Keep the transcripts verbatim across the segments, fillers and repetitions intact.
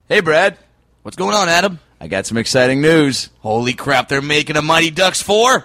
Hey, Brad. What's going on, Adam? I got some exciting news. Holy crap, they're making a Mighty Ducks four?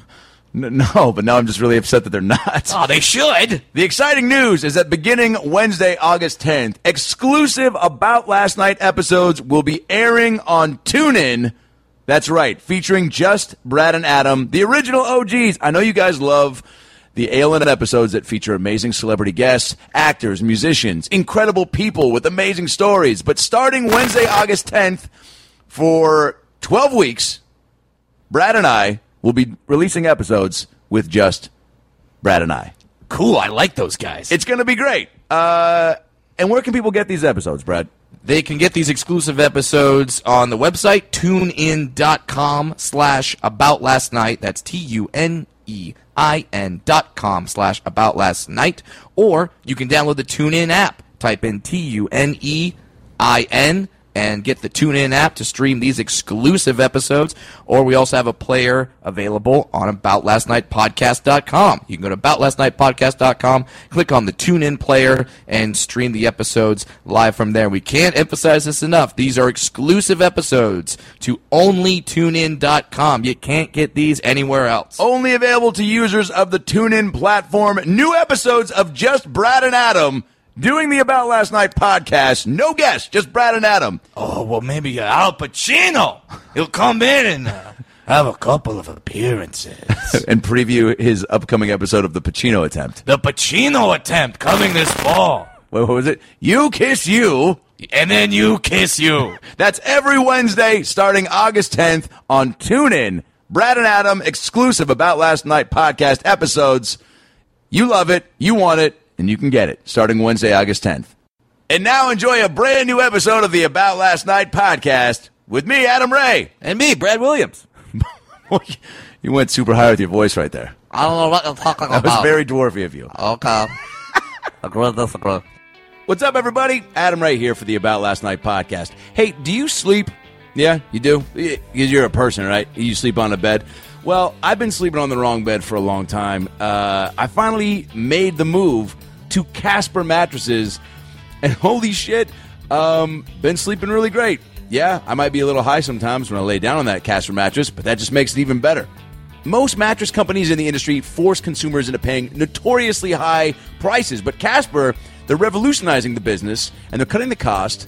No, but now I'm just really upset that they're not. Oh, they should. The exciting news is that beginning Wednesday, August tenth, exclusive About Last Night episodes will be airing on TuneIn. That's right, featuring just Brad and Adam, the original O Gs. I know you guys love the A L N episodes that feature amazing celebrity guests, actors, musicians, incredible people with amazing stories. But starting Wednesday, August tenth, for twelve weeks, Brad and I will be releasing episodes with just Brad and I. Cool, I like those guys. It's going to be great. Uh, and where can people get these episodes, Brad? They can get these exclusive episodes on the website, tunein.com slash about last night. That's T U N E I N dot com slash about last night. Or you can download the TuneIn app. Type in T U N E I N and get the TuneIn app to stream these exclusive episodes. Or we also have a player available on about last night podcast dot com. You can go to about last night podcast dot com, click on the TuneIn player, and stream the episodes live from there. We can't emphasize this enough. These are exclusive episodes to only tune in dot com. You can't get these anywhere else. Only available to users of the TuneIn platform. New episodes of just Brad and Adam doing the About Last Night podcast. No guests, just Brad and Adam. Oh, well, maybe uh, Al Pacino. He'll come in and uh, have a couple of appearances. And preview his upcoming episode of The Pacino Attempt. The Pacino Attempt coming this fall. Wait, what was it? You Kiss You. And then You Kiss You. That's every Wednesday starting August tenth on TuneIn. Brad and Adam, exclusive About Last Night podcast episodes. You love it. You want it. And you can get it starting Wednesday, August tenth. And now enjoy a brand new episode of the About Last Night podcast with me, Adam Ray. And me, Brad Williams. You went super high with your voice right there. I don't know what you're talking That about. was very dwarfy of you. Okay. Agree, disagree. What's up, everybody? Adam Ray here for the About Last Night podcast. Hey, do you sleep? Yeah, you do? Because you're a person, right? You sleep on a bed. Well, I've been sleeping on the wrong bed for a long time. Uh, I finally made the move to Casper mattresses, and holy shit, um, been sleeping really great. Yeah, I might be a little high sometimes when I lay down on that Casper mattress, but that just makes it even better. Most mattress companies in the industry force consumers into paying notoriously high prices, but Casper, they're revolutionizing the business, and they're cutting the cost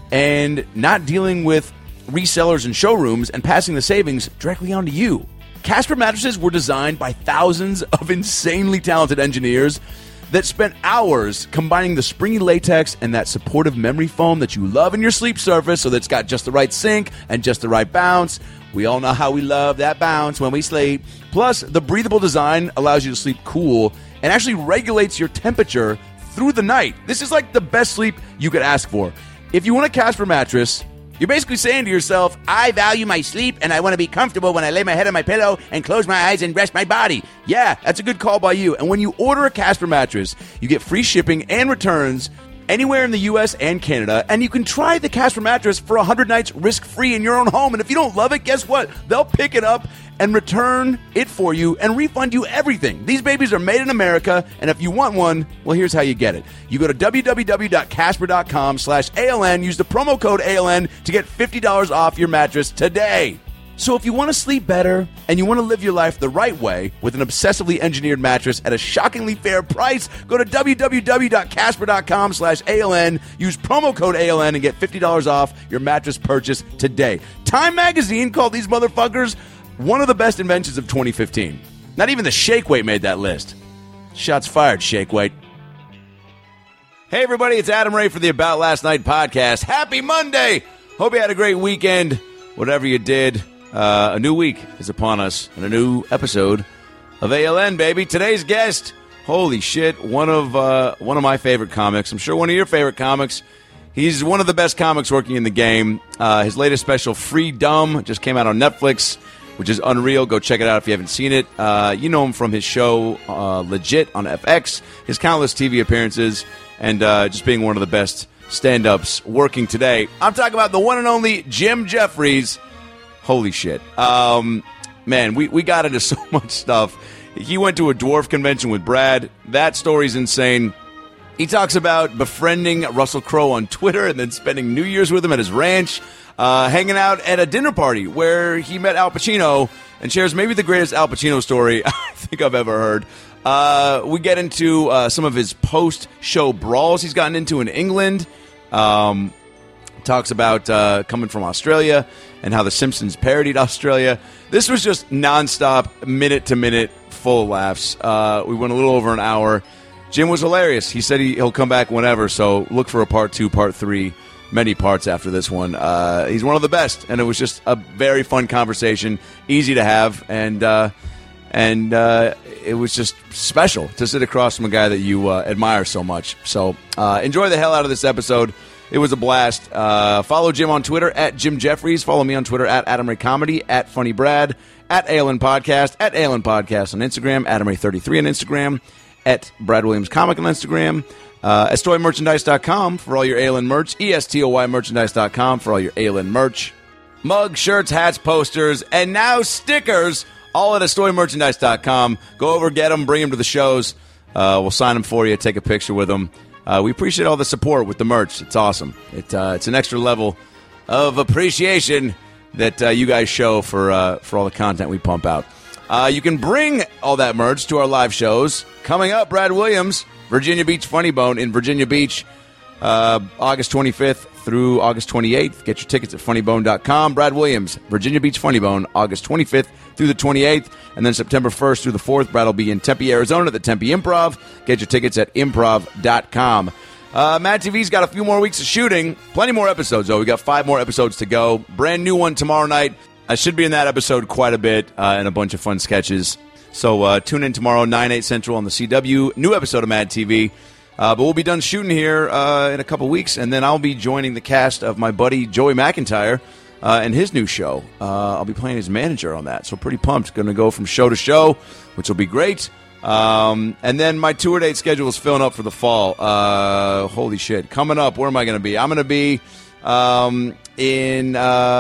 and not dealing with resellers and showrooms and passing the savings directly on to you. Casper mattresses were designed by thousands of insanely talented engineers that spent hours combining the springy latex and that supportive memory foam that you love in your sleep surface so that it's got just the right sink and just the right bounce. We all know how we love that bounce when we sleep. Plus, the breathable design allows you to sleep cool and actually regulates your temperature through the night. This is like the best sleep you could ask for. If you want a Casper mattress, you're basically saying to yourself, I value my sleep and I want to be comfortable when I lay my head on my pillow and close my eyes and rest my body. Yeah, that's a good call by you. And when you order a Casper mattress, you get free shipping and returns anywhere in the U S and Canada. And you can try the Casper mattress for one hundred nights risk-free in your own home. And if you don't love it, guess what? They'll pick it up and return it for you and refund you everything. These babies are made in America, and if you want one, well, here's how you get it. You go to www.casper.com slash ALN, use the promo code A L N to get fifty dollars off your mattress today. So if you want to sleep better and you want to live your life the right way with an obsessively engineered mattress at a shockingly fair price, go to www.casper.com slash ALN, use promo code A L N and get fifty dollars off your mattress purchase today. Time Magazine called these motherfuckers one of the best inventions of twenty fifteen. Not even the Shake Weight made that list. Shots fired, Shake Weight. Hey everybody, it's Adam Ray for the About Last Night podcast. Happy Monday! Hope you had a great weekend, whatever you did. Uh, a new week is upon us, and a new episode of A L N, baby. Today's guest, holy shit, one of uh, one of my favorite comics. I'm sure one of your favorite comics. He's one of the best comics working in the game. Uh, his latest special, Freedom, just came out on Netflix, which is unreal. Go check it out if you haven't seen it. Uh, you know him from his show, uh, Legit, on F X, his countless T V appearances, and uh, just being one of the best stand-ups working today. I'm talking about the one and only Jim Jeffries. Holy shit. Um, man, we, we got into so much stuff. He went to a dwarf convention with Brad. That story's insane. He talks about befriending Russell Crowe on Twitter and then spending New Year's with him at his ranch, uh, hanging out at a dinner party where he met Al Pacino and shares maybe the greatest Al Pacino story I think I've ever heard. Uh, we get into uh, some of his post-show brawls he's gotten into in England. Um, talks about uh, coming from Australia and how The Simpsons parodied Australia. This was just nonstop, minute-to-minute, full of laughs. Uh, we went a little over an hour. Jim was hilarious. He said he, he'll come back whenever, so look for a part two, part three, many parts after this one. Uh, he's one of the best, and it was just a very fun conversation, easy to have, and uh, and uh, it was just special to sit across from a guy that you uh, admire so much. So uh, enjoy the hell out of this episode. It was a blast. Uh, follow Jim on Twitter, at Jim Jeffries. Follow me on Twitter, at Adam Ray Comedy, at Funny Brad, at A L N Podcast, at A L N Podcast on Instagram, Adam Ray thirty-three on Instagram, at Brad Williams Comic on Instagram, uh, estoy merchandise dot com for all your A L N merch, E S T O Y merchandise dot com for all your A L N merch, mugs, shirts, hats, posters, and now stickers, all at estoy merchandise dot com. Go over, get them, bring them to the shows. Uh, we'll sign them for you, take a picture with them. Uh, we appreciate all the support with the merch. It's awesome. It, uh, it's an extra level of appreciation that uh, you guys show for uh, for all the content we pump out. Uh, you can bring all that merch to our live shows. Coming up, Brad Williams, Virginia Beach Funny Bone in Virginia Beach, uh, August twenty-fifth through August twenty-eighth. Get your tickets at funny bone dot com. Brad Williams, Virginia Beach Funny Bone, August twenty-fifth through the twenty-eighth. And then September first through the fourth, Brad will be in Tempe, Arizona at the Tempe Improv. Get your tickets at improv dot com. Uh, Mad T V's got a few more weeks of shooting. Plenty more episodes, though. We got five more episodes to go. Brand new one tomorrow night. I should be in that episode quite a bit uh, and a bunch of fun sketches. So uh, tune in tomorrow, nine, eight Central on the C W. New episode of Mad T V. Uh, but we'll be done shooting here uh, in a couple weeks, and then I'll be joining the cast of my buddy Joey McIntyre uh, and his new show. Uh, I'll be playing his manager on that, so pretty pumped. Going to go from show to show, which will be great. Um, and then my tour date schedule is filling up for the fall. Uh, holy shit. Coming up, where am I going to be? I'm going to be um, in, uh,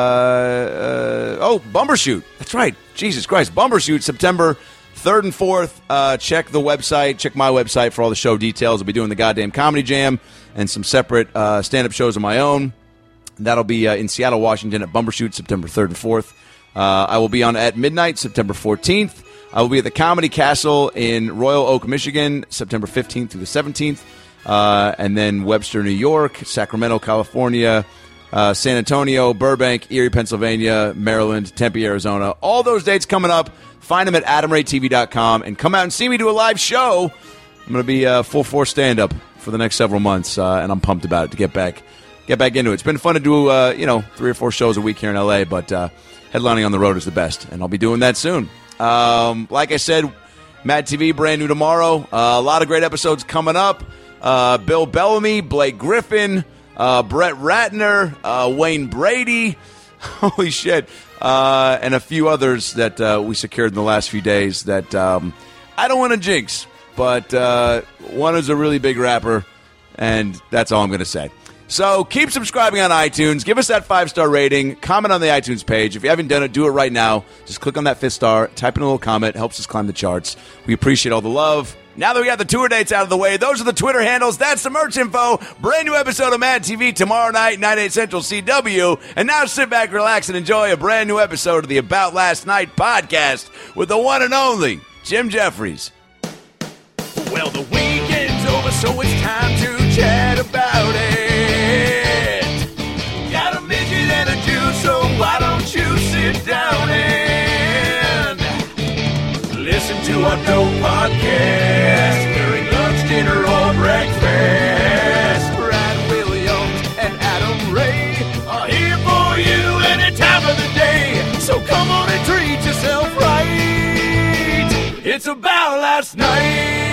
uh, oh, Bumbershoot. That's right. Jesus Christ. Bumbershoot, September third and fourth. Uh, check the website. Check my website for all the show details. I'll be doing the goddamn Comedy Jam and some separate uh, stand-up shows of my own. That'll be uh, in Seattle, Washington at Bumbershoot, September third and fourth. Uh, I will be on At Midnight, September fourteenth. I will be at the Comedy Castle in Royal Oak, Michigan, September fifteenth through the seventeenth. Uh, and then Webster, New York, Sacramento, California, uh, San Antonio, Burbank, Erie, Pennsylvania, Maryland, Tempe, Arizona. All those dates coming up. Find them at adam ray t v dot com and come out and see me do a live show. I'm going to be uh, full force stand-up for the next several months, uh, and I'm pumped about it to get back get back into it. It's been fun to do, uh, you know, three or four shows a week here in L A, but uh, headlining on the road is the best, and I'll be doing that soon. Um, like I said, Mad T V, brand new tomorrow. Uh, a lot of great episodes coming up. Uh, Bill Bellamy, Blake Griffin, uh, Brett Ratner, uh, Wayne Brady. Holy shit. Uh, and a few others that uh, we secured in the last few days that um, I don't want to jinx, but uh, one is a really big rapper, and that's all I'm going to say. So keep subscribing on iTunes. Give us that five-star rating. Comment on the iTunes page. If you haven't done it, do it right now. Just click on that fifth star. Type in a little comment. It helps us climb the charts. We appreciate all the love. Now that we got the tour dates out of the way, those are the Twitter handles. That's the merch info. Brand new episode of Mad T V tomorrow night, nine, eight Central C W. And now sit back, relax, and enjoy a brand new episode of the About Last Night podcast with the one and only Jim Jeffries. Well, the weekend's over, so it's time to chat about it. Got a midget and a Jew, so why don't you sit down and listen to our dope podcast during lunch, dinner, or breakfast. Brad Williams and Adam Ray are here for you any time of the day. So come on and treat yourself right. It's About Last Night.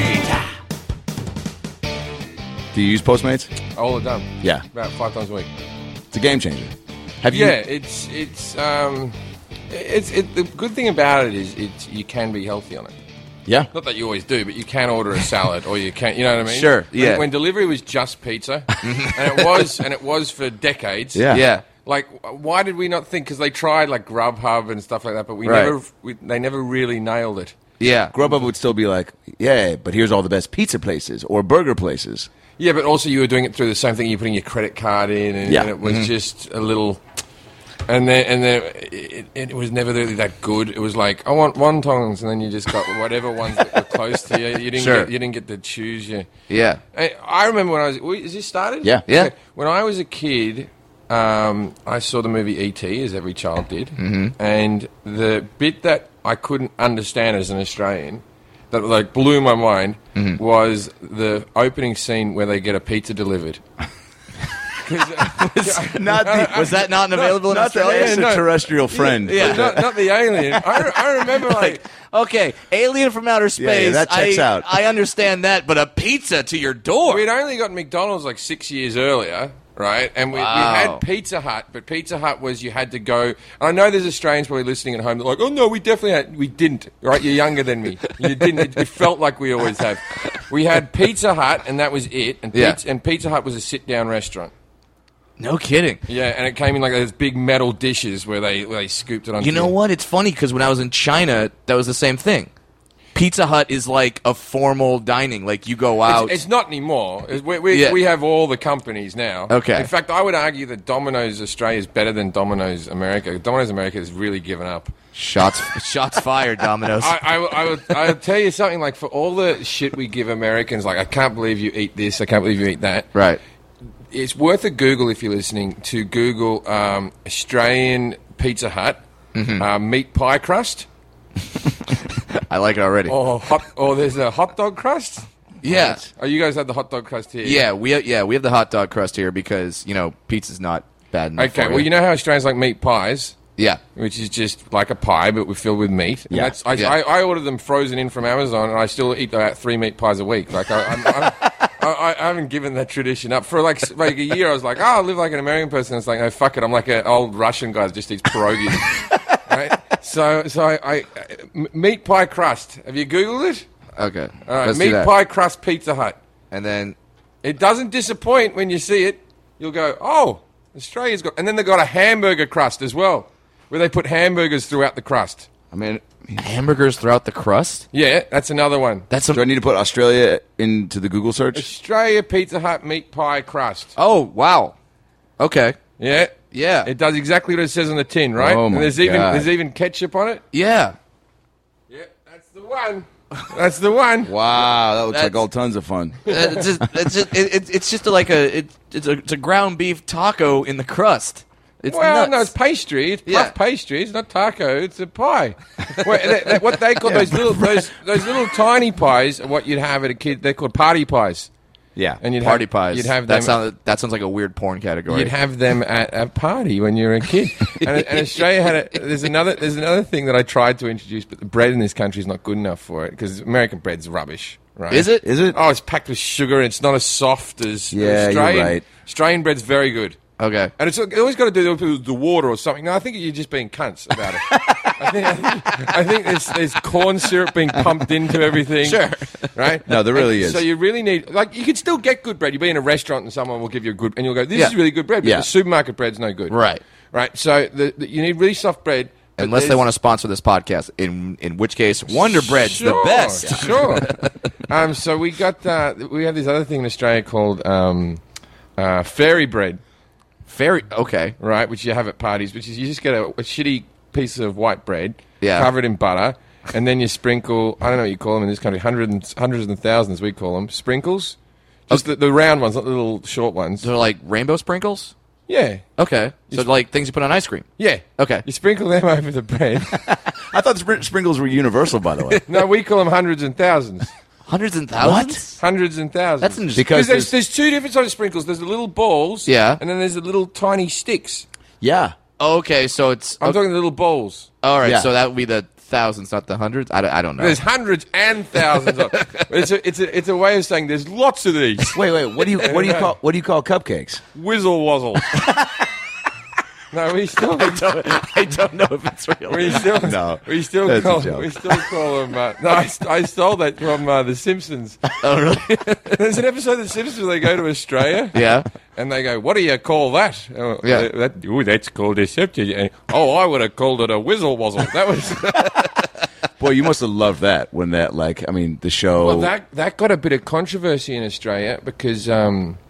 Do you use Postmates? All the time. Yeah. About five times a week. It's a game changer. Have you? Yeah, it's it's um, it's it. The good thing about it is it's you can be healthy on it. Yeah. Not that you always do, but you can order a salad, or you can, you know what I mean? Sure. When, Yeah. when delivery was just pizza, and it was and it was for decades. Yeah. Yeah. Like, why did we not think? Because they tried like Grubhub and stuff like that, but we Right. never we, they never really nailed it. Yeah. Grubhub would still be like, yeah, but here's all the best pizza places or burger places. Yeah, but also you were doing it through the same thing. You're putting your credit card in, and, Yeah. and it was Mm-hmm. just a little. And then, and then it, it, it was never really that good. It was like, I want wontons, and then you just got whatever ones that were close to you. You didn't Sure. get, you didn't get to choose. Yeah, Yeah. I, I remember when I was. Wait, is this started? Yeah. Yeah. When I was a kid, um, I saw the movie E T, as every child did, mm-hmm. and the bit that I couldn't understand as an Australian, that like blew my mind, Mm-hmm. was the opening scene where they get a pizza delivered. Not the, Was that not available in not the Australia? extraterrestrial friend. Yeah. not, not the alien. I, re- I remember like. Okay, alien from outer space. Yeah, yeah, that checks I, out. I understand that, but a pizza to your door. We'd only got McDonald's like six years earlier, right? And we, Wow. we had Pizza Hut, but Pizza Hut was you had to go. And I know there's Australians probably listening at home. They're like, oh no, we definitely had. We didn't, right? You're younger than me. You didn't. It, it felt like we always have. We had Pizza Hut, and that was it. And Yeah. pizza, and Pizza Hut was a sit-down restaurant. No kidding. Yeah, and it came in like those big metal dishes where they where they scooped it on. You know what? It's funny because when I was in China, that was the same thing. Pizza Hut is like a formal dining. Like you go out. It's, it's not anymore. It's- We, we, Yeah. we have all the companies now. Okay. In fact, I would argue that Domino's Australia is better than Domino's America. Domino's America has really given up. shots, shots fired, Domino's. I, I, I would I'll tell you something, like, for all the shit we give Americans, like, I can't believe you eat this, I can't believe you eat that. right. It's worth a Google, if you're listening, to Google um, Australian Pizza Hut Mm-hmm. uh, meat pie crust, I like it already. or hot, or there's a hot dog crust. yeah. Oh, you guys have the hot dog crust here? Yeah, we yeah we have the hot dog crust here because you know pizza's not bad enough. Okay, for well, you know how Australians like meat pies? Yeah. Which is just like a pie, but we're filled with meat. And Yeah. that's, I, Yeah. I, I order them frozen in from Amazon, and I still eat about three meat pies a week. Like I, I'm, I'm, I, I haven't given that tradition up for like s- like a year. I was like, oh, I'll live like an American person. It's like, no, fuck it. I'm like an old Russian guy that just eats pierogies. Right? So, so I, I m- meat pie crust. Have you Googled it? Okay. All right, Let's do meat that. pie crust Pizza Hut. And then It doesn't disappoint when you see it. You'll go, oh, Australia's got, and then they got a hamburger crust as well, where they put hamburgers throughout the crust. I mean, hamburgers throughout the crust. Yeah, that's another one. That's do I a, need to put Australia into the Google search? Australia Pizza Hut meat pie crust. oh wow. Okay. Yeah, Yeah. it does exactly what it says on the tin, right? Oh, and my there's even God. there's even ketchup on it. yeah. Yeah, that's the one. That's the one. Wow, that looks That's- like all tons of fun. it's just, it's just, it, it, it's just like a, it, it's a it's a ground beef taco in the crust. It's Well, nuts. no, it's pastry. It's puff Yeah. pastry. It's not taco. It's a pie. Well, they- they- what they call those little those those little tiny pies are what you'd have at a kid. They're called party pies. Yeah. And you'd party have, pies. You'd have that them. sounds that sounds like a weird porn category. You'd have them at a party when you were a kid. and, and Australia had a, there's another there's another thing that I tried to introduce, but the bread in this country is not good enough for it because American bread's rubbish. Right? Is it? Is it? Oh, it's packed with sugar and it's not as soft as Yeah, you're Australian. right. Australian bread's very good. Okay. And it's it always got to do with the water or something. No, I think you're just being cunts about it. I think, I think, I think there's, there's corn syrup being pumped into everything. Sure. Right? No, there really And is. So you really need, like, you can still get good bread. You'll be in a restaurant and someone will give you a good, and you'll go, this Yeah. is really good bread, but Yeah. the supermarket bread's no good. Right. Right? So the, the, you need really soft bread. but Unless they there's- want to sponsor this podcast, in in which case Wonder Bread's Sure, the best. Sure. um, so we got, uh, we have this other thing in Australia called um, uh, fairy bread. Very okay. Right, which you have at parties, which is you just get a, a shitty piece of white bread, Yeah. covered in butter, and then you sprinkle, I don't know what you call them in this country, hundreds and, hundreds and thousands we call them, sprinkles. Just the, the round ones, not the little short ones. So like rainbow sprinkles. Yeah, Okay. So like things you put on ice cream. yeah. Okay. You sprinkle them over the bread. I thought spr- sprinkles were universal, by the way. No, we call them hundreds and thousands. Hundreds and thousands. Hundreds and thousands. That's interesting. Because Because there's, there's- there's two different sorts of sprinkles. There's the little balls, Yeah. and then there's the little tiny sticks. Yeah. Okay, so it's I'm okay. talking the little balls. all right. Yeah. So that would be the thousands, not the hundreds. I don't, I don't know. There's hundreds and thousands of. It's a, it's a, it's a way of saying there's lots of these. Wait, wait. What do you what do you call what do you call cupcakes? Whizzle wazzle. No, we still I don't know if it's real. we still No, we still that's a call joke. we still call them. Uh, no, I, st- I stole that from uh, The Simpsons. Oh really? There's an episode of The Simpsons where they go to Australia. Yeah. And they go, what do you call that? Oh, Yeah. That, ooh, that's called a septic. Oh, I would have called it a whizzle wazzle. That was. Boy, you must have loved that when that, like, I mean, the show. Well, that that got a bit of controversy in Australia because, um,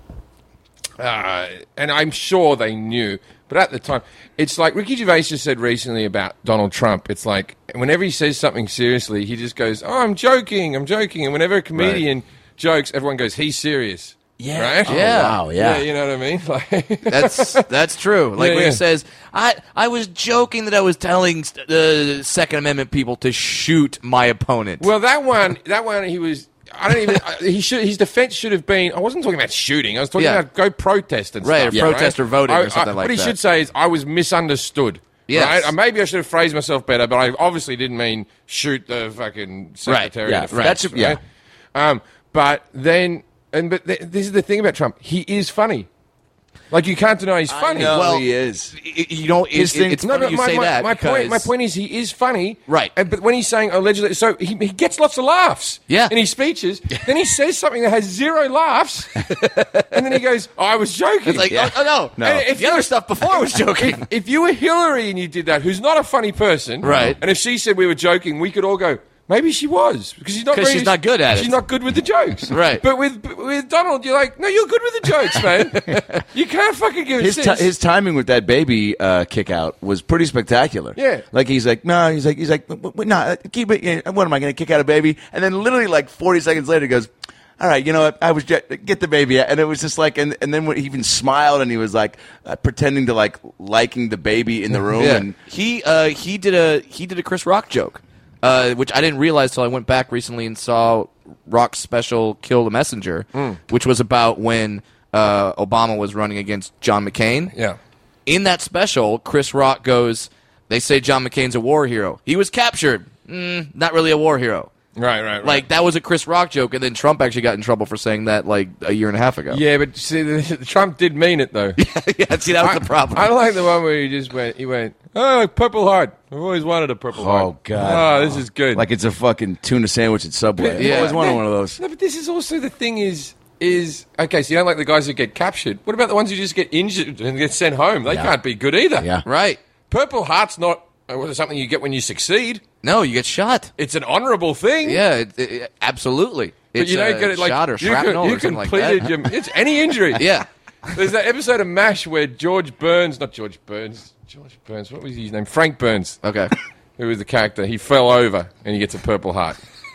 uh, and I'm sure they knew, but at the time, it's like Ricky Gervais just said recently about Donald Trump. It's like whenever he says something seriously, he just goes, "Oh, I'm joking, I'm joking," and whenever a comedian right. jokes, everyone goes, "He's serious." Yeah. Right? Oh, Yeah. wow. Yeah. yeah. You know what I mean? Like That's that's true. Like Yeah, when yeah. he says, "I I was joking that I was telling the Second Amendment people to shoot my opponent." Well, that one, that one, he was. I don't even. He should. His defense should have been. I wasn't talking about shooting. I was talking Yeah. about go protest and Right, stuff. or Yeah. protest or voting or something like What he that. should say is, I was misunderstood. Yes. Right? Uh, Maybe I should have phrased myself better, but I obviously didn't mean shoot the fucking secretary Yeah, of right. defense. That's- yeah. Right? Um, but then, and but th- this is the thing about Trump. He is funny. Like you can't deny he's funny. I know Well, he is. Y- You know, it, His it- thing- it's No, funny but you my, say my, that my point. because- My point is, he is funny, Right. And, but when he's saying allegedly, so he, he gets lots of laughs, Yeah. in his speeches. Then he says something that has zero laughs, and then he goes, oh, "I was joking." It's like, Yeah. oh, oh, no, No. And if the you- other stuff before was joking. if you were Hillary and you did that, who's not a funny person, Right. And if she said we were joking, we could all go, maybe she was because she's not 'Cause very- she's not good at it. She's not good with the jokes, Right. But with with Donald, you're like, no, you're good with the jokes, man. You can't fucking give His a ti shit. his timing with that baby uh, kick out was pretty spectacular. Yeah. like he's like, no, he's like, he's like, "W- w- no, keep it. yeah, What am I going to kick out a baby? And then literally like forty seconds later, he goes, all right, you know what? I was just, get the baby, out. And it was just like, and and then when he even smiled and he was like uh, pretending to like liking the baby in the room. Yeah. And he uh, he did a he did a Chris Rock joke, uh, which I didn't realize till I went back recently and saw Rock's special "Kill the Messenger," which was about when uh, Obama was running against John McCain. yeah. In that special, Chris Rock goes, "They say John McCain's a war hero. He was captured. Mm, not really a war hero." Right, right, right. Like that was a Chris Rock joke, and then Trump actually got in trouble for saying that like a year and a half ago. yeah, but see, the, Trump did mean it though. yeah. See, that was I, the problem. I like the one where he just went. He went, "Oh, Purple Heart. I've always wanted a Purple Heart." oh god, Oh, this is good. like it's a fucking tuna sandwich at Subway. Yeah. I always wanted No, one of those. No, but this is also the thing is is okay. So you don't like the guys who get captured. What about the ones who just get injured and get sent home? They Yeah. can't be good either. Yeah. right? Purple Heart's not uh, something you get when you succeed. No, you get shot. It's an honourable thing. Yeah, it, it, absolutely. But It's you don't a get it like shot or you, shrapnel can, you or something like completed that. your, it's any injury. Yeah. There's that episode of MASH where George Burns, not George Burns, George Burns, what was his name? Frank Burns, Okay. who was the character. He fell over and he gets a Purple Heart.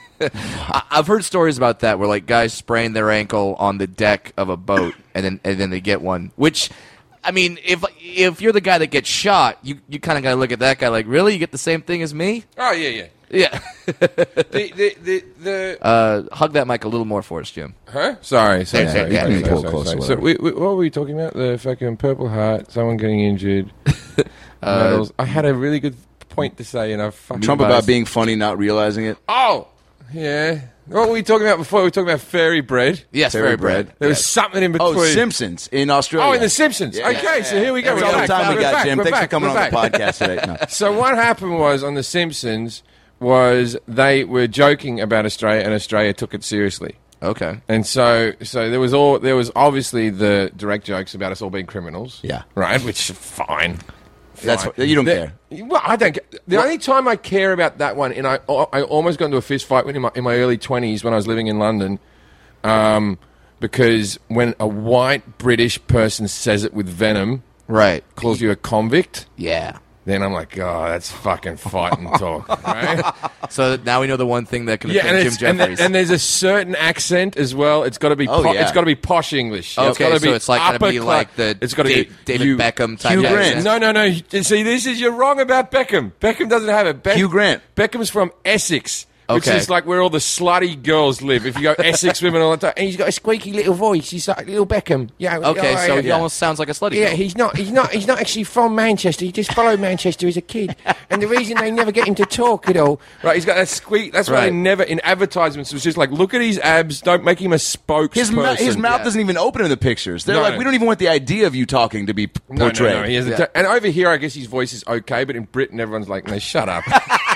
I, I've heard stories about that where like guys sprain their ankle on the deck of a boat and then and then they get one. Which, I mean, if if you're the guy that gets shot, you you kind of got to look at that guy like, really, you get the same thing as me? Oh yeah, yeah. Yeah. The the the, the uh, hug that mic a little more for us, Jim. Huh? Sorry, sorry, Yeah, sorry. yeah, sorry, yeah, sorry, pull sorry, closer, sorry. So, whatever. we, we, what were we talking about? The fucking Purple Heart, someone getting injured. Uh, medals. I had a really good point to say, and I fucking Trump buzzed. about being funny, not realizing it. Oh, yeah. What were we talking about before? We were talking about fairy bread. Yes, Fairy very bread. bread. There was something in between. Oh, Simpsons in Australia. Oh, in The Simpsons. Yeah. Okay, so here we go. That's We're all the back. time we We're got, back. Jim. We're Thanks back. for coming We're on the back. podcast today. No. So what happened was on The Simpsons was they were joking about Australia, and Australia took it seriously. Okay. And so, so there was all there was obviously the direct jokes about us all being criminals. Yeah. right. Which fine. That's fine. what- you don't The- care. Well, I don't. ca- The only time I care about that one, and I I almost got into a fist fight in my in my early twenties when I was living in London, um, because when a white British person says it with venom, Right. calls you a convict, Yeah. then I'm like, oh, that's fucking fighting talk, right? So now we know the one thing that can Yeah, offend and, Jim it's, and, Jeffries. the- and there's a certain accent as well. It's got to be. Oh, po- yeah. It's got to be posh English. Okay, it's gotta so be it's like gonna be upper cla- like the It's got to Da- be David you- Beckham type Hugh of Grant. accent. No, no, no. You- See, this is you're wrong about Beckham. Beckham doesn't have it. Beck- Hugh Grant. Beckham's from Essex. Which Okay. is like where all the slutty girls live. If you go Essex women all the time, and he's got a squeaky little voice. He's like little Beckham. Yeah. Okay, oh, so yeah, he yeah. almost sounds like a slutty Yeah, girl. he's not. He's not. He's not actually from Manchester. He just followed Manchester as a kid, and the reason they never get him to talk at all. Right, he's got that squeak. That's why they Right. never in advertisements. It was just like, look at his abs. Don't make him a spokesperson. His, ma- his mouth yeah. doesn't even open in the pictures. They're No, like, no. we don't even want the idea of you talking to be p- No, portrayed. no, no. He has a Yeah. t- and over here, I guess his voice is okay, but in Britain, everyone's like, no, shut up.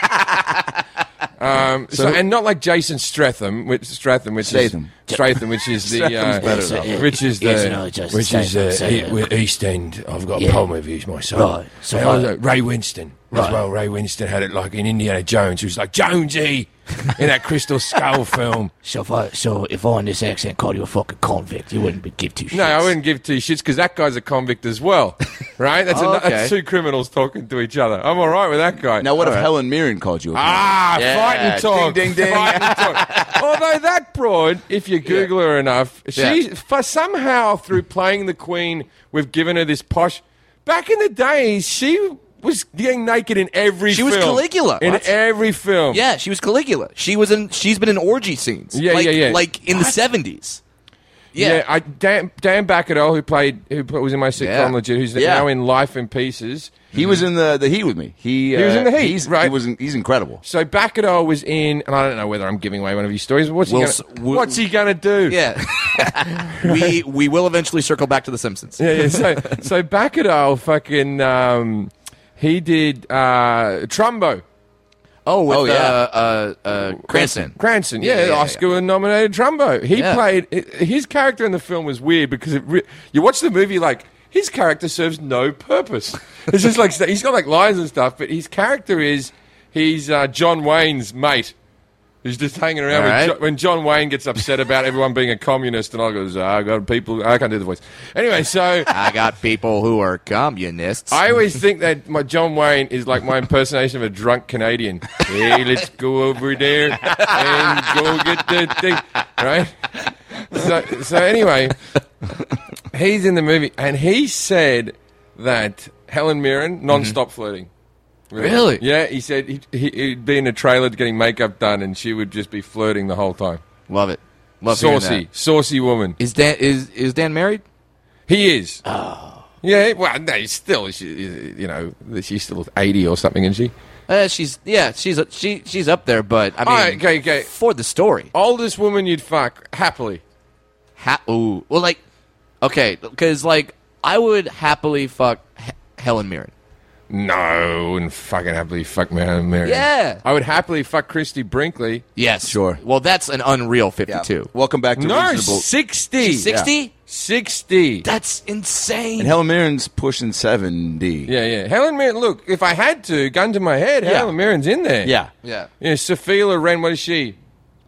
um, so, and not like Jason Stratham, which Stratham, which Statham. is Stratham, which is the uh, Stratham's better, though. which is It's the not just which is uh, Statham, e- with East End. I've got Yeah. a problem with you, my son. Right, so And I- also Ray Winston. As well, Ray Winston had it like in Indiana Jones, who was like, Jonesy, in that Crystal Skull film. So if I, so if I in this accent called you a fucking convict, you wouldn't be give two shits. No, I wouldn't give two shits because that guy's a convict as well, right? That's, Oh, a, okay. that's two criminals talking to each other. I'm all right with that guy. Now, what All if right. Helen Mirren called you a Ah, Yeah, fighting talk. ding, ding, ding. Fighting talk. Although that broad, if you Google her enough, she Yeah. for somehow through playing the Queen, we've given her this posh. Back in the days, she was getting naked in every She film. was Caligula. In What? every film. Yeah, she was Caligula. She was in. She's been in orgy scenes. Yeah, like, yeah, yeah. Like in the seventies. Yeah, Yeah. I, Dan, Dan Bacadol, who played, who was in my sitcom Yeah. Legit, who's Yeah. now in Life in Pieces. He was in the, the Heat with me. He, He was uh, in the Heat, he's, right. He was in, he's incredible. So Bacadol was in, and I don't know whether I'm giving away one of his stories, but what's We'll he s- gonna, we'll- what's he gonna do? Yeah. we we will eventually circle back to The Simpsons. Yeah, yeah. So, so Bacadol fucking, um, he did uh, Trumbo. Oh, with Oh, yeah. uh, uh, uh, uh, Cranston. Cranston, yeah, Yeah, yeah, yeah. Oscar-nominated Trumbo. He Yeah. played his character in the film was weird because it re- you watch the movie like his character serves no purpose. It's just like he's got like lines and stuff, but his character is he's uh, John Wayne's mate. He's just hanging around All with right. jo- when John Wayne gets upset about everyone being a communist, and I goes, oh, I got people. I can't do the voice. Anyway, so I got people who are communists. I always think that my John Wayne is like my impersonation of a drunk Canadian. Hey, let's go over there and go get the thing, right? So, so anyway, he's in the movie, and he said that Helen Mirren non-stop flirting. Really? Yeah, he said he'd, he'd be in a trailer getting makeup done, and she would just be flirting the whole time. Love it. Love hearing Saucy, that. saucy woman. Is Dan is is Dan married? He is. Oh. Yeah, well, no, he's still, she, you know, she's still eighty or something, isn't she? Uh, she's yeah, she's she she's up there, but I mean, All right, okay, okay. for the story. Oldest woman you'd fuck, happily. Ha- ooh, well, like okay, because like I would happily fuck H- Helen Mirren. No, I wouldn't fucking happily fuck Helen Mirren. Yeah. I would happily fuck Christy Brinkley. Yes, Sure. Well, that's an unreal fifty-two. Welcome back to No, Reasonable. sixty. She's sixty. sixty. That's insane. And Helen Mirren's pushing seventy. Yeah, yeah. Helen Mirren, look, if I had to, gun to my head, Yeah. Helen Mirren's in there. Yeah. yeah. Yeah, Sophia Loren, what is she?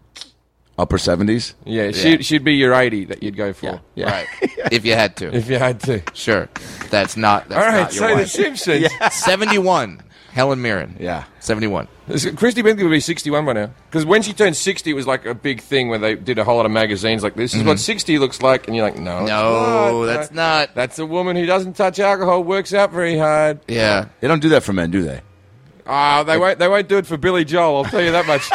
Upper seventies. Yeah, She, she'd be your eighty that you'd go for. Yeah. Right. If you had to. If you had to. Sure. That's not. That's All right, not your so The wife. Simpsons. seventy-one. Helen Mirren. Yeah. seventy-one. Christy Brinkley would be sixty-one by now. Because when she turned sixty, it was like a big thing where they did a whole lot of magazines like this. This is what sixty looks like. And you're like, no. it's No, not. that's not. That's a woman who doesn't touch alcohol, works out very hard. Yeah. They don't do that for men, do they? Ah, they won't. They won't do it for Billy Joel. I'll tell you that much.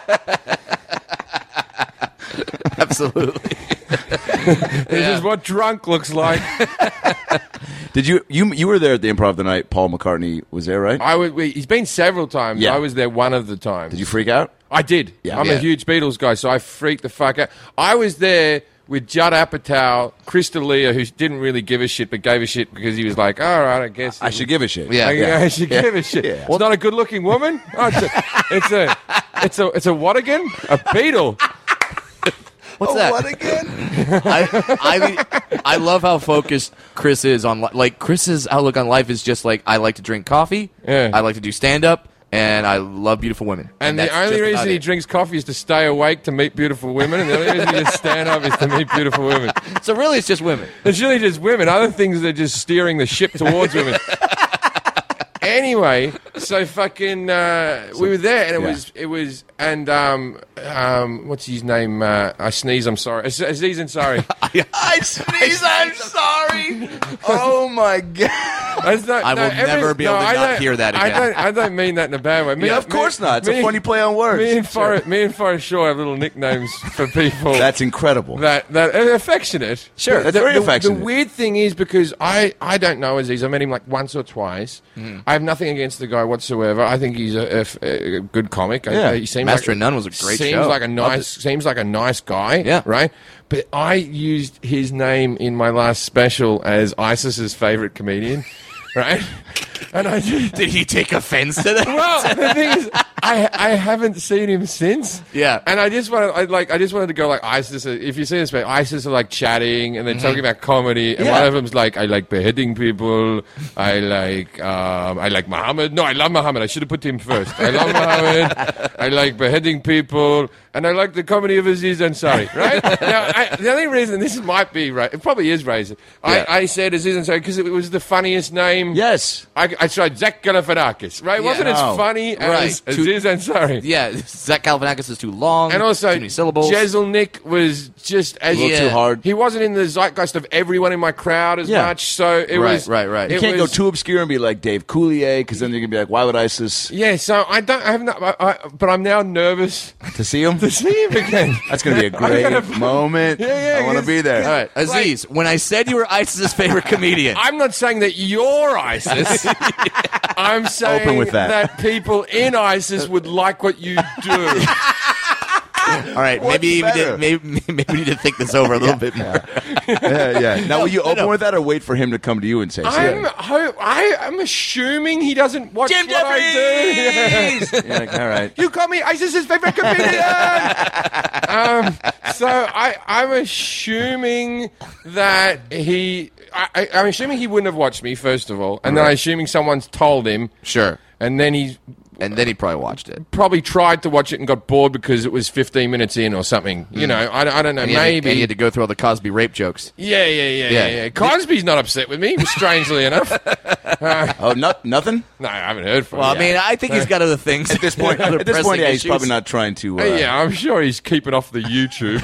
Absolutely. This is what drunk looks like. Did you you you were there at the Improv the night Paul McCartney was there, right? I would. We, he's been several times. Yeah. I was there one of the times. Did you freak out? I did. Yeah. I'm Yeah. a huge Beatles guy, so I freaked the fuck out. I was there with Judd Apatow, Chris D'Elia, who didn't really give a shit, but gave a shit because he was like, all right, I guess. I should give a shit. Yeah. I, I should give a shit. Yeah. It's not a good-looking woman. Oh, it's, a, it's a, it's a, it's a what again? A Beatle. What's Oh, that? what again? I, I I love how focused Chris is on li- like Chris's outlook on life is just like I like to drink coffee, Yeah. I like to do stand up, and I love beautiful women. And, the that's only just reason about he it. drinks coffee is to stay awake to meet beautiful women, and the only reason he just stand up is to meet beautiful women. So really, it's just women. It's really just women. Other things are just steering the ship towards women. Anyway, so fucking uh, we were there, and it yeah. was it was and um um what's his name? Uh, I sneeze. I'm sorry. Az- Aziz Ansari. I sneeze. I'm sorry. Oh my god. That's not- I will never be able to I not don't- hear that I again. don't. I don't mean that in a bad way. Me, Yeah, of course me- not. It's a me- funny play on words. Me and Sure. Forrest, me and Forrest Shaw have little nicknames for people. That's incredible. that that are affectionate. Sure, The- that's very the, affectionate. The weird thing is because I, I don't know Aziz. I met him like once or twice. Mm-hmm. I have nothing against the guy whatsoever. I think he's a, a- a good comic. I- Yeah. he seems Master like, and None was a great seems show. like a Loved nice seems like a nice guy. Yeah. right. But I used his name in my last special as ISIS's favorite comedian. Right, and I just, Did he take offense to that? well, the thing is, I I haven't seen him since. Yeah. and I just wanted, I like, I just wanted to go like ISIS. If you see this, ISIS are like chatting and they're Mm-hmm. talking about comedy, and Yeah. one of them's like, I like beheading people. I like, um, I like Muhammad. No, I love Muhammad. I should have put him first. I love Muhammad. I like beheading people, and I like the comedy of Aziz Ansari. Right now, I, the only reason this might be right, it probably is racist. Yeah. I, I said Aziz Ansari because it was the funniest name. Yes. I, I tried Zach Galifianakis, right? It Yeah. wasn't No. as funny Right. as Too- Aziz Ansari. Yeah, Zach Galifianakis is too long. And also, too many syllables. Jeselnik was just as A little too hard. He wasn't in the zeitgeist of everyone in my crowd as Yeah. much, so it Right, was right, right. it You can't was- go too obscure and be like Dave Coulier, because then you're gonna be like, why would ISIS Yeah, so I don't I have not, I, I, but I'm now nervous to see him? to see him again. That's gonna be a great gotta- moment. Yeah, yeah, I want to it's- be there. All right, Aziz, when I said you were ISIS's favorite comedian, I'm not saying that you're ISIS. I'm saying Open with that. people in ISIS would like what you do. all right, What's maybe, we better? did, maybe maybe we need to think this over a little bit more. Yeah, yeah. Now, will you open no. with that, or wait for him to come to you and say, I'm yeah. ho- I, I'm assuming he doesn't watch Jim what I do. Jeffries? You're like, all right. You call me ISIS's favorite comedian. um, so I, I'm assuming that he. I, I, I'm assuming he wouldn't have watched me first of all, and then I'm assuming someone's told him, Sure. and then he's And then he probably watched it. probably tried to watch it and got bored because it was fifteen minutes in or something. You know, I, I don't know. And he, had to, Maybe. and he had to go through all the Cosby rape jokes. yeah, yeah, yeah, Yeah. yeah, yeah. Cosby's not upset with me, strangely enough. Oh, not, nothing? No, I haven't heard from Well, him. I mean, I think he's got other things At this point, other at this point pressing yeah, he's issues. probably not trying to. Uh, yeah, I'm sure he's keeping off the YouTube.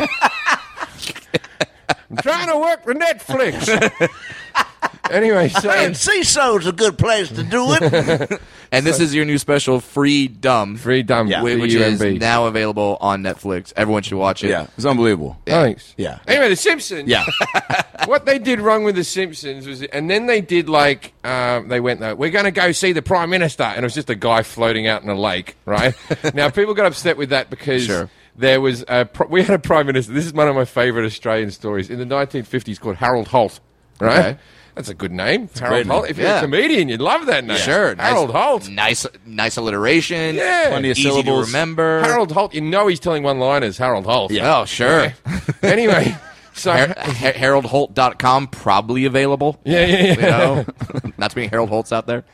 I'm trying to work the Netflix. Anyway, so C S O's a good place to do it. And this is your new special, Free Dumb, free dumb, Yeah. whi- which U is M B. now available on Netflix. Everyone should watch it. Yeah, it's unbelievable. Thanks. Yeah. Anyway, The Simpsons. Yeah. What they did wrong with The Simpsons was, and then they did like, um, they went, though, we're going to go see the Prime Minister. And it was just a guy floating out in a lake, right? Now, people got upset with that because Sure. there was a, pro- we had a Prime Minister. This is one of my favourite Australian stories in the nineteen fifties called Harold Holt, right? Okay. That's a good name. a Harold great Holt. name. If you're Yeah. a comedian, you'd love that name. Sure. Harold nice, Holt. Nice, nice alliteration. Yeah. Plenty of Easy syllables. to remember. Harold Holt. You know he's telling one-liners, Harold Holt. Oh, sure. Anyway, so... Har- ha- harold holt dot com, probably available. yeah, yeah, yeah. You know? Not too many Harold Holt's out there.